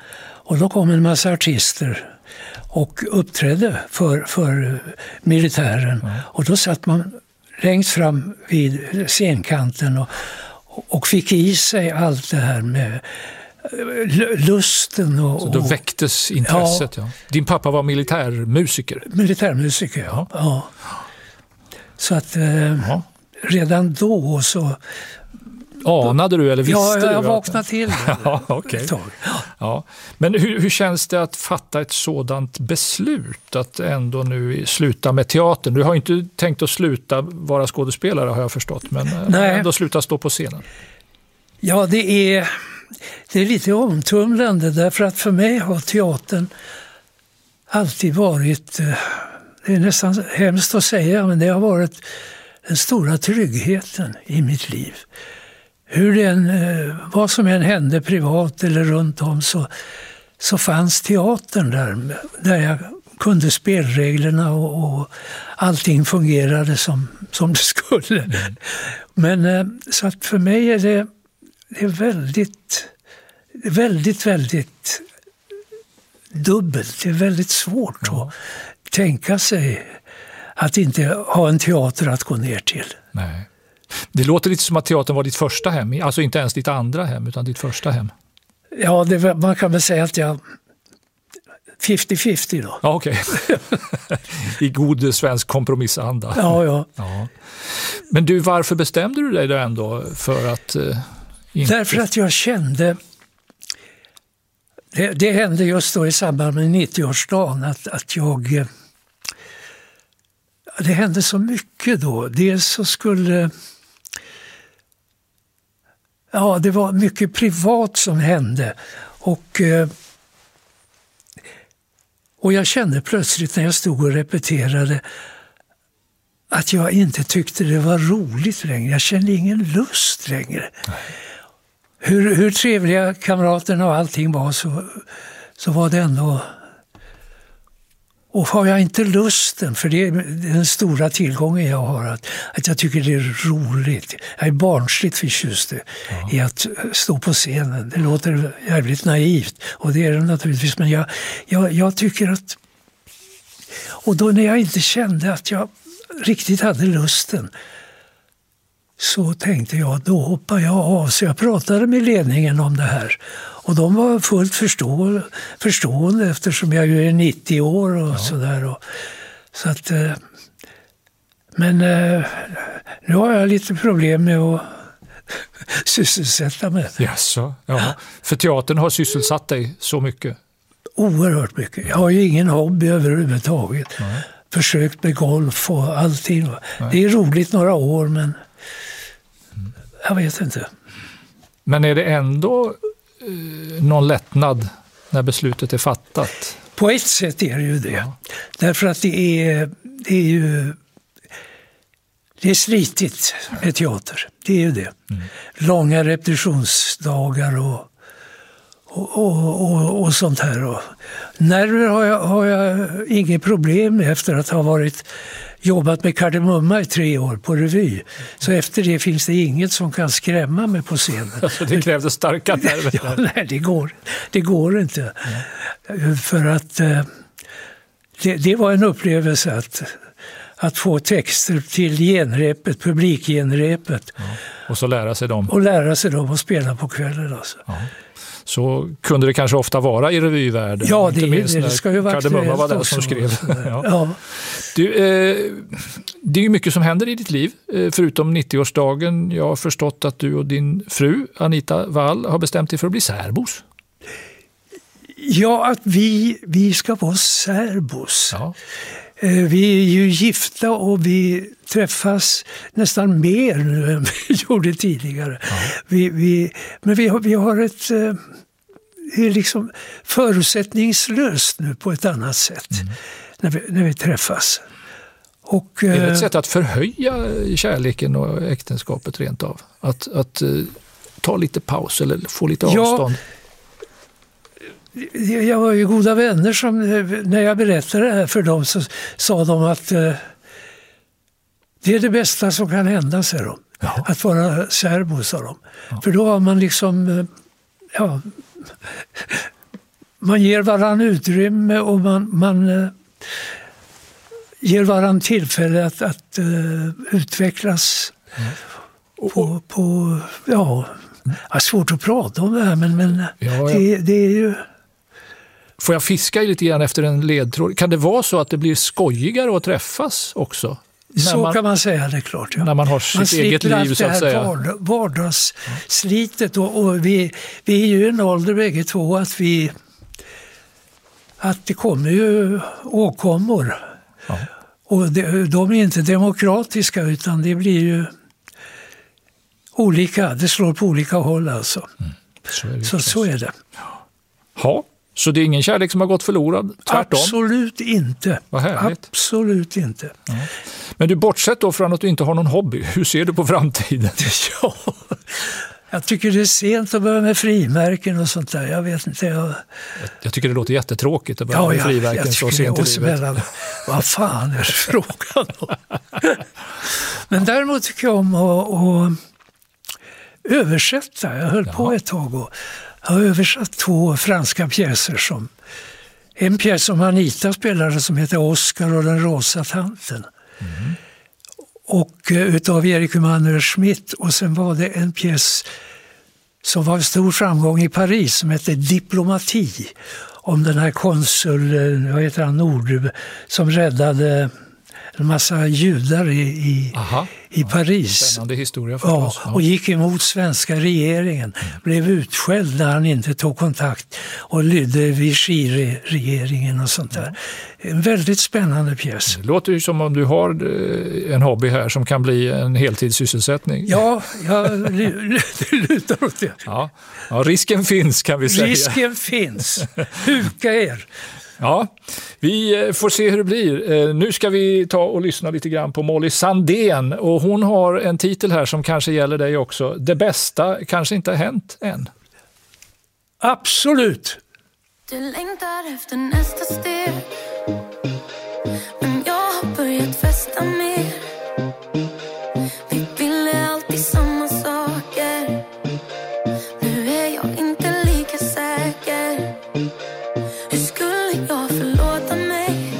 Och då kom en massa artister och uppträdde för, för militären. Mm. Och då satt man längst fram vid scenkanten och, och fick i sig allt det här med lusten. Och, så då väcktes intresset, ja. ja. Din pappa var militärmusiker? Militärmusiker, ja. ja. Så att eh, redan då så... Anade du eller visste ja, du? Ja, jag vaknade till det. ja, okay. ja. Men hur, hur känns det att fatta ett sådant beslut? Att ändå nu sluta med teatern? Du har inte tänkt att sluta vara skådespelare, har jag förstått. Men Nej. ändå sluta stå på scenen. Ja, det är, det är lite omtumlande. Därför att för mig har teatern alltid varit... Det är nästan hemskt att säga, men det har varit den stora tryggheten i mitt liv. Hur den, vad som än hände privat eller runt om så, så fanns teatern där, där jag kunde spelreglerna och, och allting fungerade som, som det skulle. Mm. Men så att för mig är det, det är väldigt, väldigt, väldigt dubbelt. Det är väldigt svårt ja. att tänka sig att inte ha en teater att gå ner till. Nej. Det låter lite som att teatern var ditt första hem. Alltså inte ens ditt andra hem, utan ditt första hem. Ja, det, man kan väl säga att jag... femtio femtio då. Ja, okej. Okay. I god svensk kompromissanda. Ja, ja, ja. Men du, varför bestämde du dig då ändå för att... Eh, inte... Därför att jag kände... Det, det hände just då i samband med nittioårsdagen att, att jag... Eh, det hände så mycket då. Dels så skulle... Ja, det var mycket privat som hände. Och, och jag kände plötsligt när jag stod och repeterade att jag inte tyckte det var roligt längre. Jag kände ingen lust längre. Hur, hur trevliga kamraterna och allting var så, så var det ändå... Och har jag inte lusten, för det är den stora tillgången jag har, att, att jag tycker det är roligt. Jag är barnsligt förtjust ja. i att stå på scenen. Det låter jävligt naivt, och det är det naturligtvis. Men jag, jag, jag tycker att... Och då när jag inte kände att jag riktigt hade lusten, så tänkte jag, då hoppar jag av. Så jag pratade med ledningen om det här. Och de var fullt förstå, förstående eftersom jag ju är nittio år och ja. sådär. Så att, men nu har jag lite problem med att sysselsätta mig. Jaså, ja. För teatern har sysselsatt dig så mycket? Oerhört mycket. Jag har ju ingen hobby överhuvudtaget. Nej. Försökt med golf och allting. Nej. Det är roligt några år, men jag vet inte. Men är det ändå eh, någon lättnad när beslutet är fattat? På ett sätt är det ju det. Ja. Därför att det är, det är ju det är slitigt med teater. Det är ju det. Mm. Långa repetitionsdagar och, och, och, och, och sånt här. Och nerver har jag, har jag inget problem med efter att ha varit jobbat med Kardemumma i tre år på revy. Så efter det finns det inget som kan skrämma mig på scenen. Alltså det krävde starka nerver. Ja, nej, det går, det går inte. Mm. För att eh, det, det var en upplevelse att, att få texter till genrepet, publikgenrepet. Ja. Och så lära sig dem. Och lära sig dem och spela på kvällen. Alltså. Ja. Så kunde det kanske ofta vara i revyvärlden. Ja, det, det, det ska ju vara Kardemumma var den som skrev. Ja. Ja. Du, eh, det är ju mycket som händer i ditt liv, eh, förutom nittioårsdagen. Jag har förstått att du och din fru, Anita Wall, har bestämt dig för att bli särbos. Ja, att vi, vi ska vara särbos. Ja. Eh, vi är ju gifta och vi träffas nästan mer nu än vi gjorde tidigare. Ja. Vi, vi, men vi har, vi har ett... Eh, det är liksom förutsättningslöst nu på ett annat sätt. Mm. När vi, när vi träffas. Och, är det ett sätt att förhöja kärleken och äktenskapet rent av? Att, att uh, ta lite paus eller få lite avstånd? Ja, jag var ju goda vänner som, när jag berättade det här för dem så sa de att uh, det är det bästa som kan hända, säger de. Ja. Att vara särbo, sa de. Ja. För då har man liksom uh, ja, man ger varann utrymme och man, man uh, ger varann tillfälle att, att uh, utvecklas mm. på, på, ja, det är svårt att prata om det här, men, men ja, ja. Det, det är ju... Får jag fiska lite grann efter en ledtråd? Kan det vara så att det blir skojigare att träffas också? Så man, kan man säga, det är klart. Ja. När man har sitt man eget liv, så att säga. Man slipper vardagsslitet. Och, och vi, vi är ju i en ålder bägge två att vi... Att det kommer ju åkommor. Ja. Och det, de är inte demokratiska, utan det blir ju olika. Det slår på olika håll alltså. Mm. Så, är så, så är det. Ja. Så det är ingen kärlek som har gått förlorad? Tvärtom? Absolut inte. Vad härligt. Absolut inte. Ja. Men du, bortsett då från att du inte har någon hobby, hur ser du på framtiden? Ja, jag tycker det är sent att börja med frimärken och sånt där. Jag vet inte. Jag, jag, jag tycker det låter jättetråkigt att börja ja, med ja, frimärken så sent i livet. Mellan, vad fan är det frågan om? Men däremot tycker jag om att, att översätta. Jag höll ja. på ett tag och jag har översatt två franska pjäser. Som, en pjäs som Anita spelade som heter Oscar och den rosa tanten. Mm. Och utav Erik Emanuel Schmidt. Och sen var det en pjäs som var en stor framgång i Paris som heter Diplomati. Om den här konsul, vad heter han, Nord, som räddade en massa judar i, i, i Paris. Spännande historia förstås. Ja, och gick emot svenska regeringen. Mm. Blev utskälld när han inte tog kontakt och lydde Vichy-regeringen och sånt där. En väldigt spännande pjäs. Det låter ju som om du har en hobby här som kan bli en heltidssysselsättning. Ja, jag lutar åt det. Ja. Ja, risken finns, kan vi säga. Risken finns. Huka er. Ja, vi får se hur det blir. Nu ska vi ta och lyssna lite grann på Molly Sandén. Och hon har en titel här som kanske gäller dig också. Det bästa kanske inte har hänt än. Absolut. Du längtar efter nästa steg. Men jag har börjat festa mer. Vi ville alltid samma saker. Nu är jag inte lika säker. Hur skulle jag förlåta mig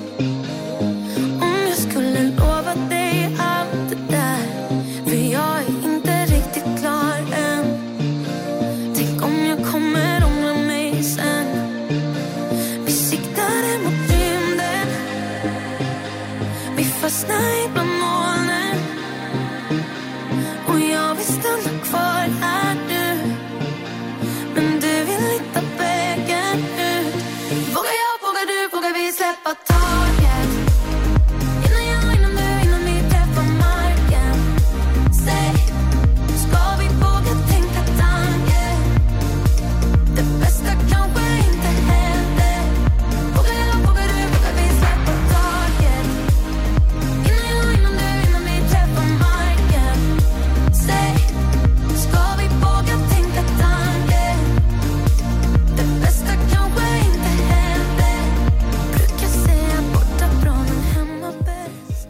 om jag skulle lova dig allt det där? För jag är inte riktigt klar än. Tänk om jag kommer ångra mig sen. Vi siktade mot rymden. Vi fastnade bland molnen. Och jag vill stanna kvar här nu. Men du vill hitta vägen ut. Vågar jag, vågar du, vågar vi släppa taget? Innan jag, innan du, innan vi träffar marken. Säg, ska vi våga tänka tanken? Det bästa kanske inte händer. Vågar jag, vågar du, vågar vi släppa taget? Innan jag, innan du, innan vi träffar marken. Säg, ska vi våga tänka tanken? Det bästa kanske inte händer. Brukar säga borta bra men hemma bäst.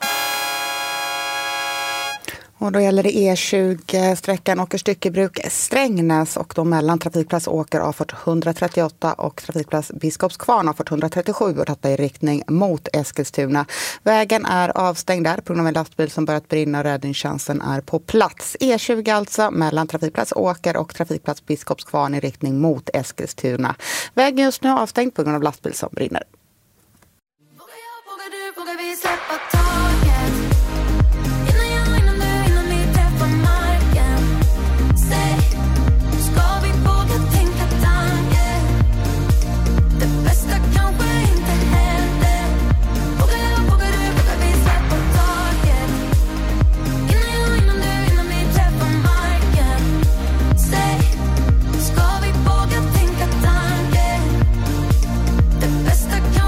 Och då gäller det E tjugo-sträckan Åkerstyckebruk-Strängnäs och då mellan trafikplats Åker A fort etthundratrettioåtta och trafikplats Biskopskvarn A fort etthundratrettiosju och detta i riktning mot Eskilstuna. Vägen är avstängd där på grund av en lastbil som börjat brinna och räddningstjänsten är på plats. E tjugo alltså mellan trafikplats Åker och trafikplats Biskopskvarn i riktning mot Eskilstuna. Vägen just nu är avstängd på grund av lastbil som brinner. Vågar jag, vågar du, vågar vi släppa taget? Innan jag, innan du, innan vi träffar marken. Säg, ska vi våga tänka tanken? Det bästa kanske inte händer. Vågar jag, vågar du, vågar vi släppa taget? Innan jag, innan du, innan vi träffar marken. Säg, ska vi våga tänka tanken? Det bästa kanske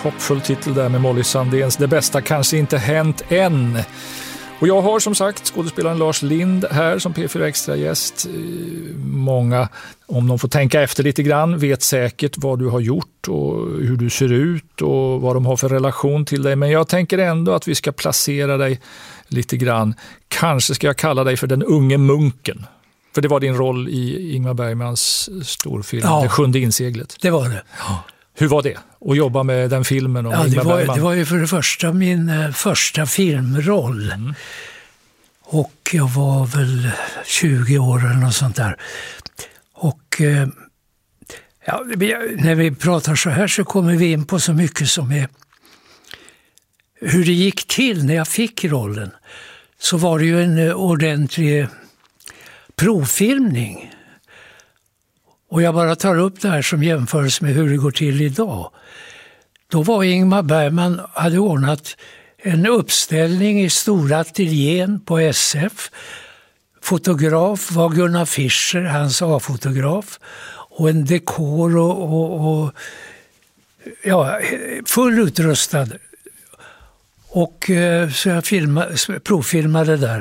hoppfull titel där med Molly Sandéns Det bästa kanske inte hänt än. Och jag har som sagt skådespelaren Lars Lind här som P fyra Extra gäst. Många, om de får tänka efter lite grann, vet säkert vad du har gjort och hur du ser ut och vad de har för relation till dig. Men jag tänker ändå att vi ska placera dig lite grann. Kanske ska jag kalla dig för den unge munken. För det var din roll i Ingmar Bergmans storfilm, ja, Det sjunde inseglet. Det var det. Ja. Hur var det att jobba med den filmen? Och ja, Ingmar det, var, Bergman? det var ju för det första min eh, första filmroll. Mm. Och jag var väl tjugo år eller något sånt där. Och eh, ja, när vi pratar så här så kommer vi in på så mycket som är hur det gick till när jag fick rollen. Så var det ju en eh, ordentlig provfilmning. Och jag bara tar upp det här som jämförs med hur det går till idag. Då var Ingmar Bergman, hade ordnat en uppställning i stora ateljén på S F. Fotograf var Gunnar Fischer, hans A-fotograf. Och en dekor och, och, och ja, full utrustad. Och så jag filmade, provfilmade där.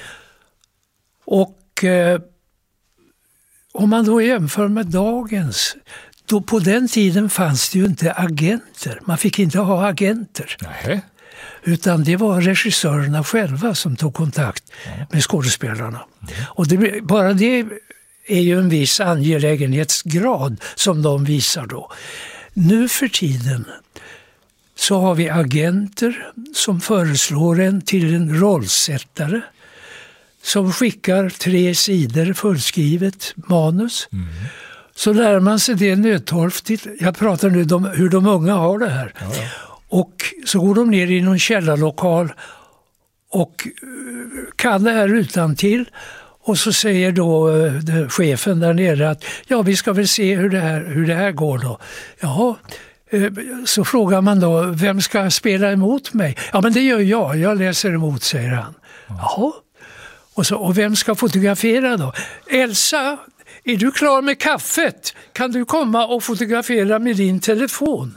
Och eh, om man då jämför med dagens, då på den tiden fanns det ju inte agenter. Man fick inte ha agenter. Nej. Utan det var regissörerna själva som tog kontakt ja. med skådespelarna. Mm. Och det, bara det är ju en viss angelägenhetsgrad som de visar då. Nu för tiden så har vi agenter som föreslår en till en rollsättare som skickar tre sidor fullskrivet manus. Mm. Så lär man sig det nödtorftigt. Jag pratar nu om hur de unga har det här. Ja, ja. Och så går de ner i någon källarlokal och kan det här utan till. Och så säger då uh, chefen där nere att ja, vi ska väl se hur det här, hur det här går då. Jaha. Så frågar man då, vem ska spela emot mig? Ja, men det gör jag. Jag läser emot, säger han. Ja. Jaha. Och, så, och vem ska fotografera då? Elsa, är du klar med kaffet? Kan du komma och fotografera med din telefon?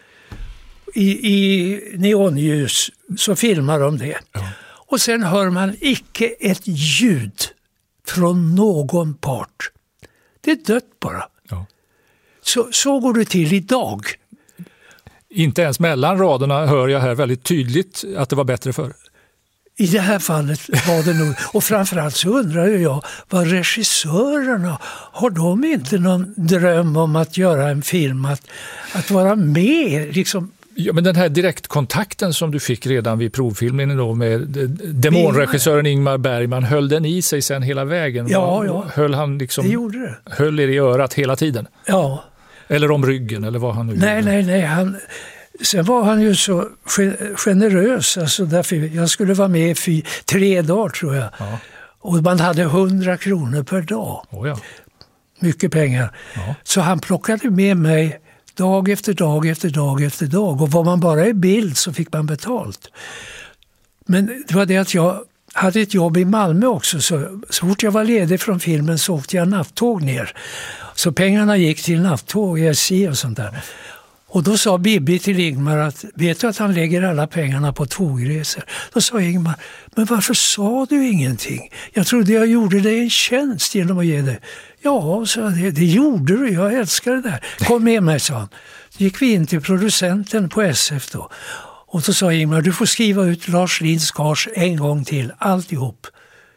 I, i neonljus så filmar de det. Ja. Och sen hör man icke ett ljud från någon part. Det är dött bara. Ja. Så, så går det till idag. Inte ens mellan raderna hör jag här väldigt tydligt att det var bättre förr. I det här fallet var det nog. Och framförallt så undrar jag, vad regissörerna, har de inte någon dröm om att göra en film, att, att vara med liksom? Ja, men den här direktkontakten som du fick redan vid provfilmen då med demonregissören Ingmar Bergman, höll den i sig sen hela vägen? Ja, ja. Höll han liksom, det gjorde det. Höll er i örat hela tiden? Ja. Eller om ryggen, eller vad han nu Nej, gjorde? nej, nej. Han, sen var han ju så generös. Alltså därför jag skulle vara med i fy, tre dagar tror jag. Ja. Och man hade hundra kronor per dag. Oh ja. Mycket pengar. Ja. Så han plockade med mig dag efter dag efter dag efter dag. Och var man bara i bild så fick man betalt. Men det var det att jag hade ett jobb i Malmö också. Så, så fort jag var ledig från filmen så åkte jag nattåg ner. Så pengarna gick till nattåg, S J och sånt där. Och då sa Bibi till Ingmar att, vet du att han lägger alla pengarna på tågresor? Då sa Ingmar, men varför sa du ingenting? Jag trodde jag gjorde dig en tjänst genom att ge det. Ja, så det, det gjorde du, jag älskar det där. Kom med mig, sa han. Så gick vi in till producenten på S F då. Och då sa Ingmar, du får skriva ut Lars Linds Skars en gång till, alltihop.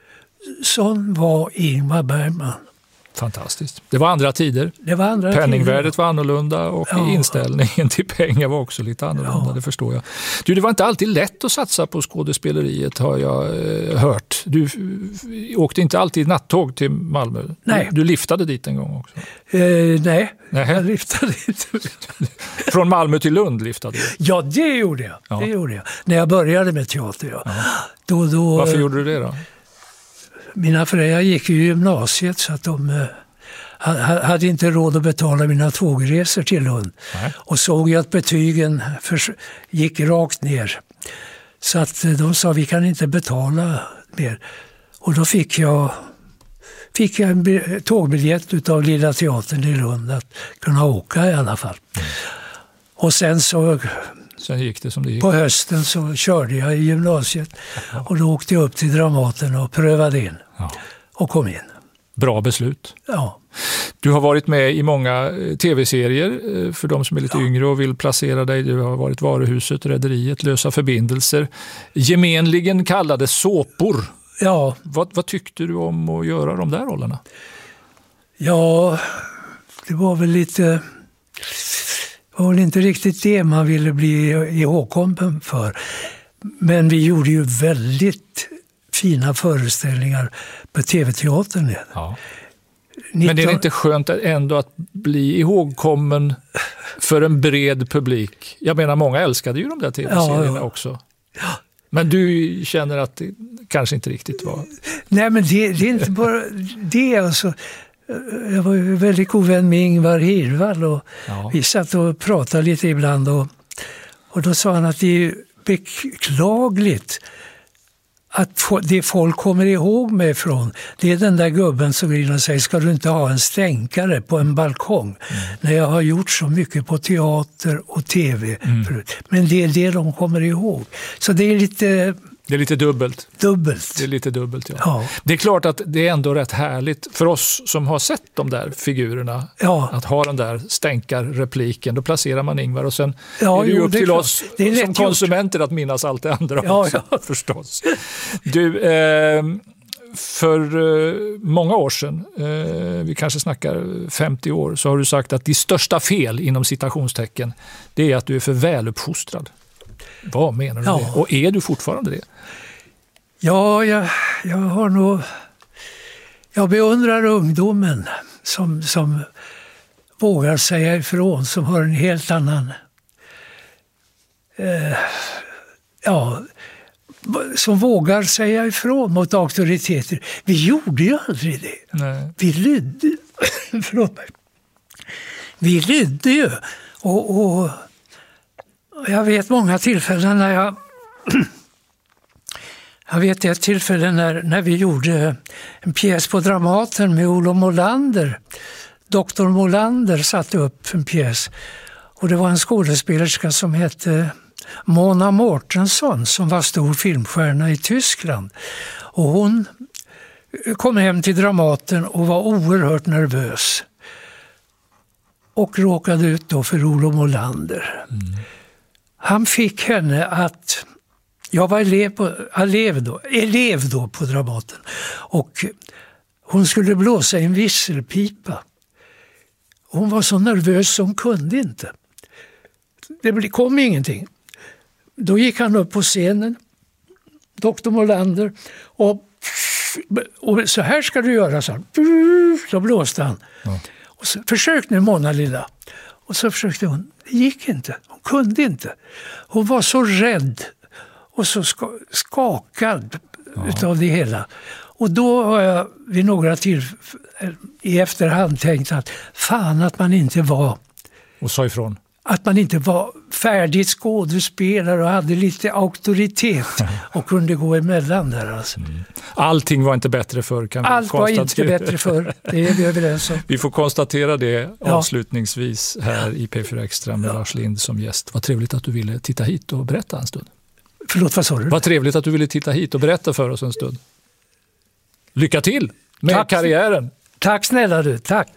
Sån var Ingmar Bergman. Fantastiskt. Det var andra tider. Det var andra Penningvärdet tider. var annorlunda och ja. inställningen till pengar var också lite annorlunda, ja. det förstår jag. Du, det var inte alltid lätt att satsa på skådespeleriet, har jag eh, hört. Du f- åkte inte alltid nattåg till Malmö. Nej. Du, du liftade dit en gång också. Eh, nej, nej, jag liftade inte. Från Malmö till Lund liftade du? Ja, det gjorde jag. Ja. Det gjorde jag. När jag började med teater. Ja. Ja. Då, då, Varför gjorde du det då? Mina föräldrar gick i gymnasiet så att de eh, hade inte råd att betala mina tågresor till Lund. Nej. Och såg jag att betygen för, gick rakt ner. Så att eh, de sa, vi kan inte betala mer. Och då fick jag, fick jag en tågbiljett utav Lilla Teatern i Lund att kunna åka i alla fall. Mm. Och sen så... Sen gick det som det gick. På hösten så körde jag i gymnasiet. Ja. Och då åkte jag upp till Dramaten och prövade in. Ja. Och kom in. Bra beslut. Ja. Du har varit med i många tv-serier för de som är lite ja. yngre och vill placera dig. Du har varit Varuhuset, Rederiet, Lösa förbindelser. Gemenligen kallade såpor. Ja. Vad, vad tyckte du om att göra de där rollerna? Ja, det var väl lite... Det var väl inte riktigt det man ville bli ihågkommen för. Men vi gjorde ju väldigt fina föreställningar på tv-teatern. Ja. Men det är inte skönt ändå att bli ihågkommen för en bred publik? Jag menar, många älskade ju de där tv-serierna ja, ja. också. Ja. Men du känner att det kanske inte riktigt var... Nej, men det, det är inte bara det. Alltså, jag var ju väldigt god vän med Ingvar Hirvall och ja. vi satt och pratade lite ibland. Och, och då sa han att det är beklagligt att det folk kommer ihåg mig från, det är den där gubben som går in och säger, ska du inte ha en stänkare på en balkong? Mm. När jag har gjort så mycket på teater och tv mm. förut. Men det är det de kommer ihåg. Så det är lite... Det är lite dubbelt. Dubbelt. Det är lite dubbelt, ja. ja. Det är klart att det är ändå rätt härligt för oss som har sett de där figurerna ja. att ha den där stänkarrepliken. Då placerar man Ingvar och sen ja, är det ju jo, upp till oss som konsumenter gjort. Att minnas allt det andra ja, också, ja. förstås. Du, eh, för eh, många år sedan, eh, vi kanske snackar femtio år, så har du sagt att ditt största fel inom citationstecken, det är att du är för väluppfostrad. Vad menar du ja. det? Och är du fortfarande det? Ja, jag, jag har nog... Jag beundrar ungdomen som, som vågar säga ifrån, som har en helt annan... Eh, ja, som vågar säga ifrån mot auktoriteter. Vi gjorde ju aldrig det. Nej. Vi lydde... Förlåt mig. Vi lydde ju. Och... och jag vet många tillfällen när jag... jag vet ett tillfälle när, när vi gjorde en pjäs på Dramaten med Olof Molander. Doktor Molander satte upp en pjäs. Och det var en skådespelerska som hette Mona Mårtensson som var stor filmstjärna i Tyskland. Och hon kom hem till Dramaten och var oerhört nervös. Och råkade ut då för Olof Molander. Mm. Han fick henne att... Jag var elev, på, elev, då, elev då på Dramaten. Och hon skulle blåsa en visselpipa. Hon var så nervös som hon kunde inte. Det kom ingenting. Då gick han upp på scenen, doktor Molander, och, och så här ska du göra, så. Så blåste han. Ja. Och så försökte nu Mona lilla. Och så försökte hon. Det gick inte. Hon kunde inte. Hon var så rädd och så skakad ja. utav det hela. Och då har jag vid några tillfällen i efterhand tänkt att fan att man inte var... Och sa ifrån. Att man inte var färdigt skådespelare och hade lite auktoritet och kunde gå emellan där. Alltså. Mm. Allting var inte bättre för kan vi Allt konstatera. var inte bättre för, det är vi överens om. Vi får konstatera det ja. avslutningsvis här i P fyra Extra med ja. Lars Lind som gäst. Vad trevligt att du ville titta hit och berätta en stund. Förlåt, vad sa du? Vad trevligt att du ville titta hit och berätta för oss en stund. Lycka till med tack. karriären. Tack snälla du, tack.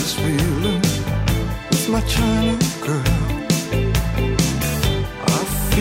My China girl, I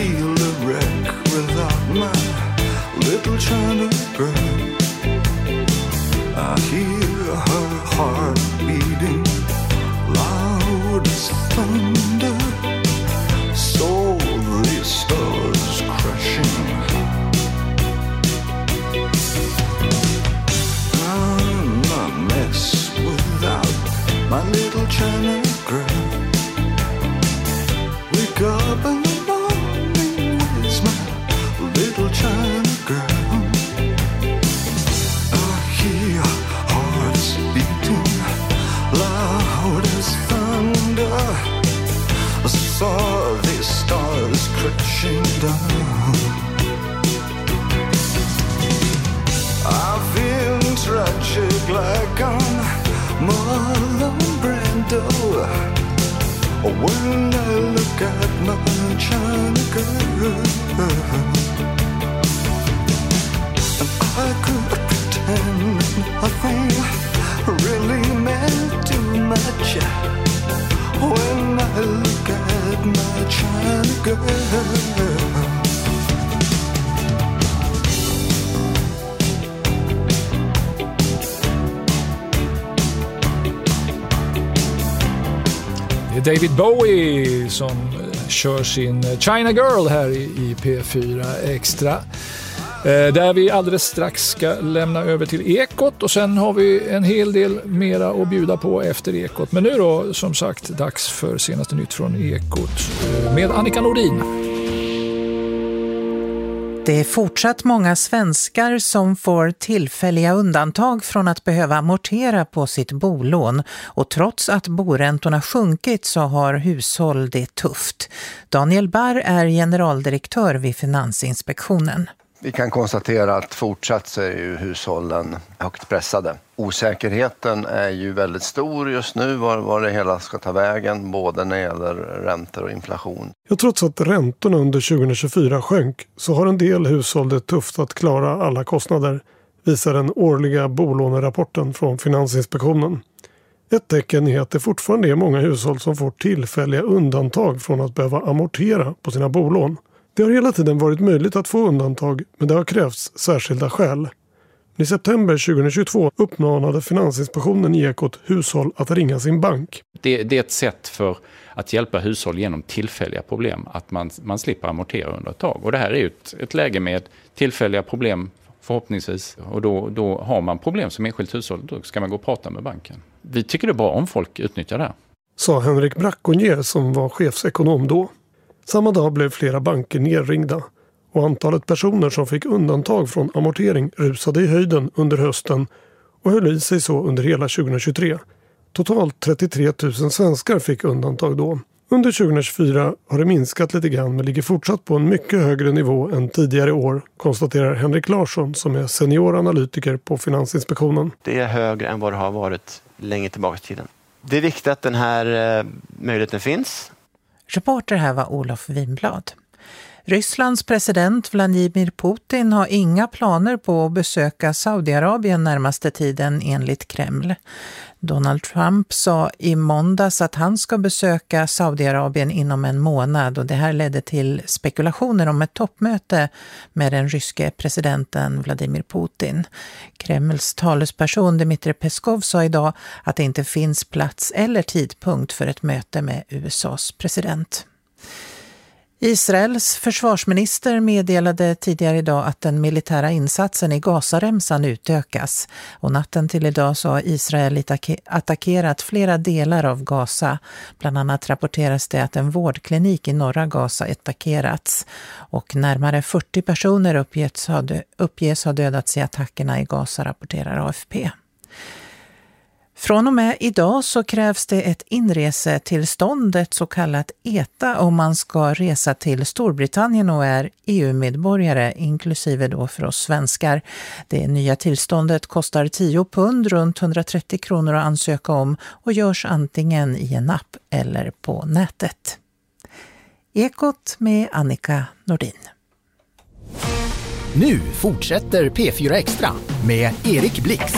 crashing down. I feel tragic like I'm Marlon Brando when I look at my China girl. And I could pretend nothing really meant too much when I look at my China girl. Det är David Bowie som kör sin China Girl här i P fyra Extra. Där vi alldeles strax ska lämna över till Ekot och sen har vi en hel del mera att bjuda på efter Ekot. Men nu då, som sagt, dags för senaste nytt från Ekot med Annika Nordin. Det är fortsatt många svenskar som får tillfälliga undantag från att behöva amortera på sitt bolån. Och trots att boräntorna sjunkit så har hushåll det tufft. Daniel Barr är generaldirektör vid Finansinspektionen. Vi kan konstatera att fortsatt så är ju hushållen högt pressade. Osäkerheten är ju väldigt stor just nu var, var det hela ska ta vägen, både när det gäller räntor och inflation. Ja, trots att räntorna under tjugohundratjugofyra sjönk så har en del hushåll det tufft att klara alla kostnader, visar den årliga bolånerapporten från Finansinspektionen. Ett tecken är att det fortfarande är många hushåll som får tillfälliga undantag från att behöva amortera på sina bolån. Det har hela tiden varit möjligt att få undantag, men det har krävts särskilda skäl. I september tjugohundratjugotvå uppmanade Finansinspektionen i Ekot hushåll att ringa sin bank. Det, det är ett sätt för att hjälpa hushåll genom tillfälliga problem, att man, man slipper amortera under ett tag. Och det här är ju ett, ett läge med tillfälliga problem förhoppningsvis, och då, då har man problem som enskilt hushåll, då ska man gå och prata med banken. Vi tycker det är bra om folk utnyttjar det här. Sa Henrik Brackonnier som var chefsekonom då. Samma dag blev flera banker nerringda och antalet personer som fick undantag från amortering rusade i höjden under hösten och höll i sig så under hela tjugohundratjugotre. Totalt trettiotre tusen svenskar fick undantag då. Under tjugohundratjugofyra har det minskat lite grann men ligger fortsatt på en mycket högre nivå än tidigare år, konstaterar Henrik Larsson som är senioranalytiker på Finansinspektionen. Det är högre än vad det har varit länge tillbaka i tiden. Det är viktigt att den här eh, möjligheten finns. Reporter här var Olof Winblad. Rysslands president Vladimir Putin har inga planer på att besöka Saudiarabien närmaste tiden enligt Kreml. Donald Trump sa i måndags att han ska besöka Saudiarabien inom en månad och det här ledde till spekulationer om ett toppmöte med den ryske presidenten Vladimir Putin. Kremls talesperson Dmitry Peskov sa idag att det inte finns plats eller tidpunkt för ett möte med U S A:s president. Israels försvarsminister meddelade tidigare idag att den militära insatsen i Gazaremsan utökas. Och natten till idag så har Israel attackerat flera delar av Gaza. Bland annat rapporteras det att en vårdklinik i norra Gaza attackerats. Och närmare fyrtio personer uppges ha, dö- uppges ha dödats i attackerna i Gaza, rapporterar A F P. Från och med idag så krävs det ett inresetillstånd, ett så kallat E T A, om man ska resa till Storbritannien och är E U-medborgare, inklusive då för oss svenskar. Det nya tillståndet kostar tio pund, runt hundratrettio kronor att ansöka om och görs antingen i en app eller på nätet. Ekot med Annika Nordin. Nu fortsätter P fyra Extra med Erik Blix.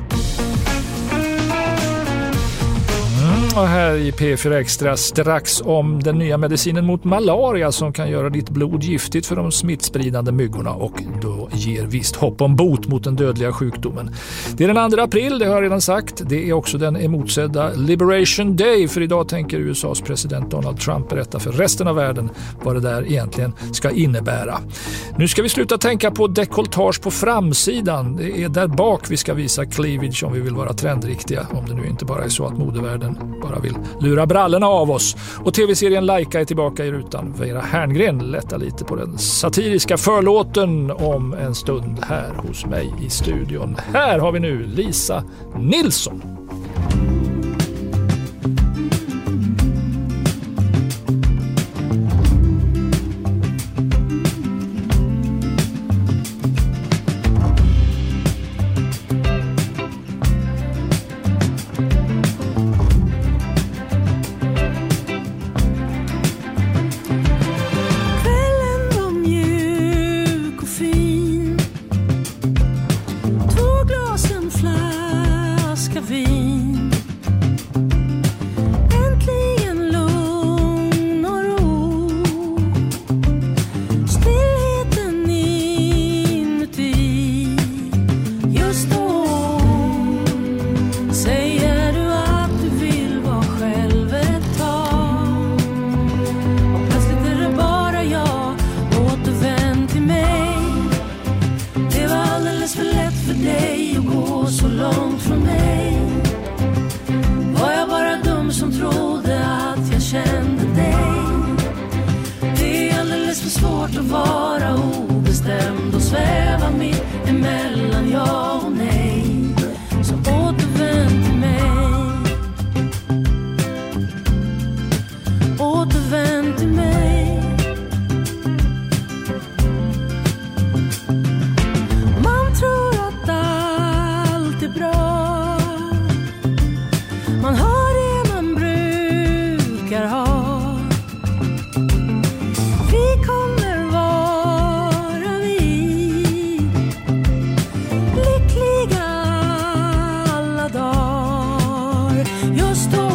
Och här i P fyra Extra strax om den nya medicinen mot malaria som kan göra ditt blod giftigt för de smittspridande myggorna och då ger visst hopp om bot mot den dödliga sjukdomen. Det är den andra april, det har jag redan sagt. Det är också den emotsedda Liberation Day, för idag tänker U S A:s president Donald Trump berätta för resten av världen vad det där egentligen ska innebära. Nu ska vi sluta tänka på dekoltage på framsidan. Det är där bak vi ska visa cleavage om vi vill vara trendriktiga, om det nu inte bara är så att modevärlden bara vill lura brallorna av oss. Och tv-serien Laika är tillbaka i rutan. Vera Herngren lättar lite på den satiriska förlåten om en stund här hos mig i studion. Här har vi nu Lisa Nilsson. svårt att vara obestämd och sväva mitt emellan ja och nej. Så återvänd till mig. Återvänd till mig. Man tror att allt är bra. Man har det man brukar ha. Vi kommer vara vid lyckliga alla dagar. Just då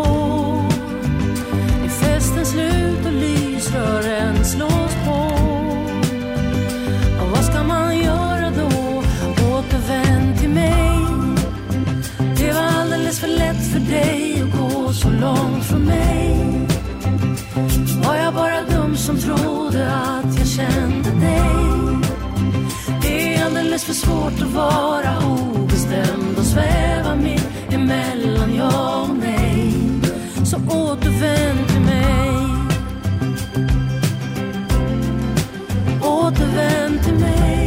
är festen slut och lysrören slås på. Och vad ska man göra då? Återvänd till mig. Det var alldeles för lätt för dig att gå så långt från mig. Var jag bara dum som trodde att jag kände dig? Det är alldeles för svårt att vara obestämd och sväva mitt emellan ja och nej. Så återvänd till mig. Återvänd till mig.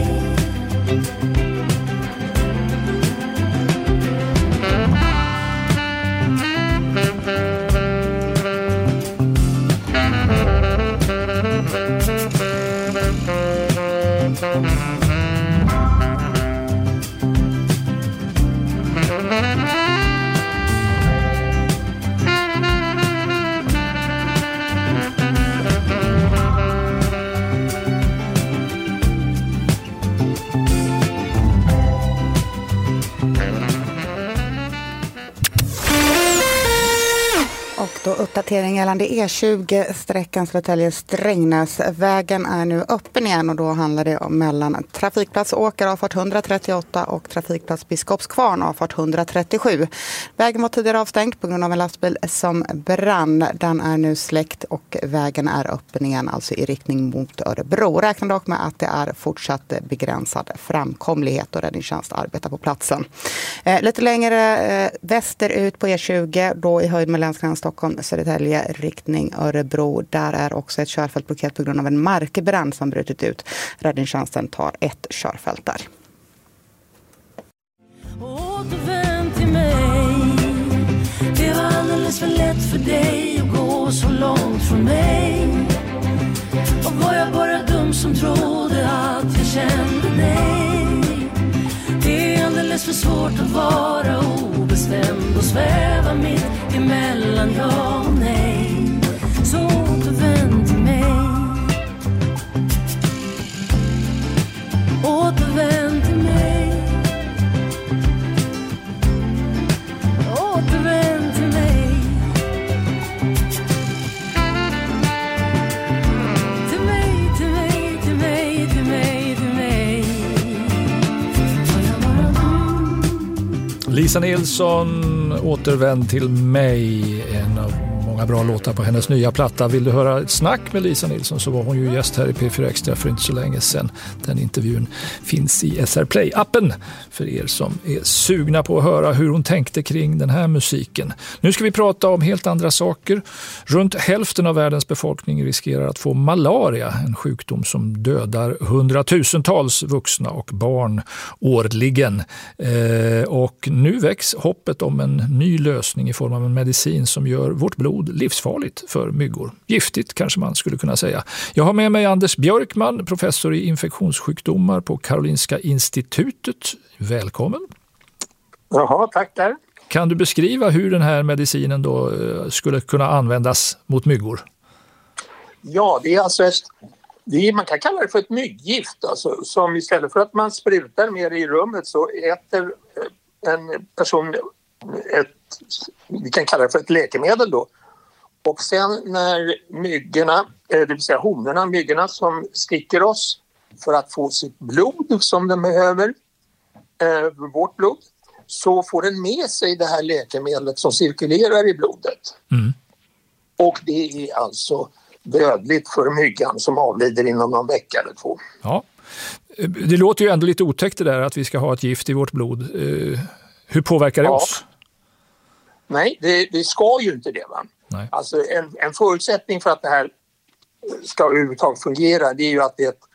Och då uppdatering gällande E tjugo, sträckan Södertälje-Strängnäs. Vägen är nu öppen igen och då handlar det om mellan trafikplats Åker avfart etthundratrettioåtta och trafikplats Biskopskvarn avfart etthundratrettiosju. Vägen var tidigare avstängd på grund av en lastbil som brann. Den är nu släckt och vägen är öppen igen, alltså i riktning mot Örebro. Räknar dock med att det är fortsatt begränsad framkomlighet och räddningstjänst arbetar på platsen. Eh, lite längre eh, västerut på E tjugo, då i höjd med länsgränsen Stockholm, Södertälje, riktning Örebro. Där är också ett körfält blockerat på grund av en markbrand som brutit ut. Räddningstjänsten tar ett körfält där. Återvänd till mig. Det var alldeles för lätt för dig att gå så långt från mig. Och var jag bara dum som trodde att jag kände dig? Det är alldeles för svårt att vara obestämd och sväva mitt emellan ja och nej. Så återvänd till mig. Återvänd till mig. Återvänd till mig. Till mig, till mig, till mig, till mig, till mig. Lisa Nilsson, återvänd till mig, en av många bra låtar på hennes nya platta. Vill du höra ett snack med Lisa Nilsson så var hon ju gäst här i P fyra Extra för inte så länge sedan. Den intervjun finns i S R Play-appen för er som är sugna på att höra hur hon tänkte kring den här musiken. Nu ska vi prata om helt andra saker. Runt hälften av världens befolkning riskerar att få malaria, en sjukdom som dödar hundratusentals vuxna och barn årligen. Eh, och nu väcks hoppet om en ny lösning i form av en medicin som gör vårt blod livsfarligt för myggor. Giftigt kanske man skulle kunna säga. Jag har med mig Anders Björkman, professor i infektionssjukdomar på Karolinska institutet. Välkommen. Jaha, tackar. Kan du beskriva hur den här medicinen då skulle kunna användas mot myggor? Ja, det är alltså ett, det är, man kan kalla det för ett mygggift. Alltså, som istället för att man sprutar mer i rummet så äter en person ett, vi kan kalla det för ett läkemedel då. Och sen när myggorna, det vill säga honorna, myggorna som sticker oss för att få sitt blod som de behöver, eh, vårt blod, så får den med sig det här läkemedlet som cirkulerar i blodet. Mm. Och det är alltså dödligt för myggan som avlider inom någon vecka eller två. Ja, det låter ju ändå lite otäckt det där att vi ska ha ett gift i vårt blod. Hur påverkar det ja. oss? Nej, det, det ska ju inte det, va? Nej. Alltså en, en förutsättning för att det här ska överhuvudtaget fungera, det är ju att det är ett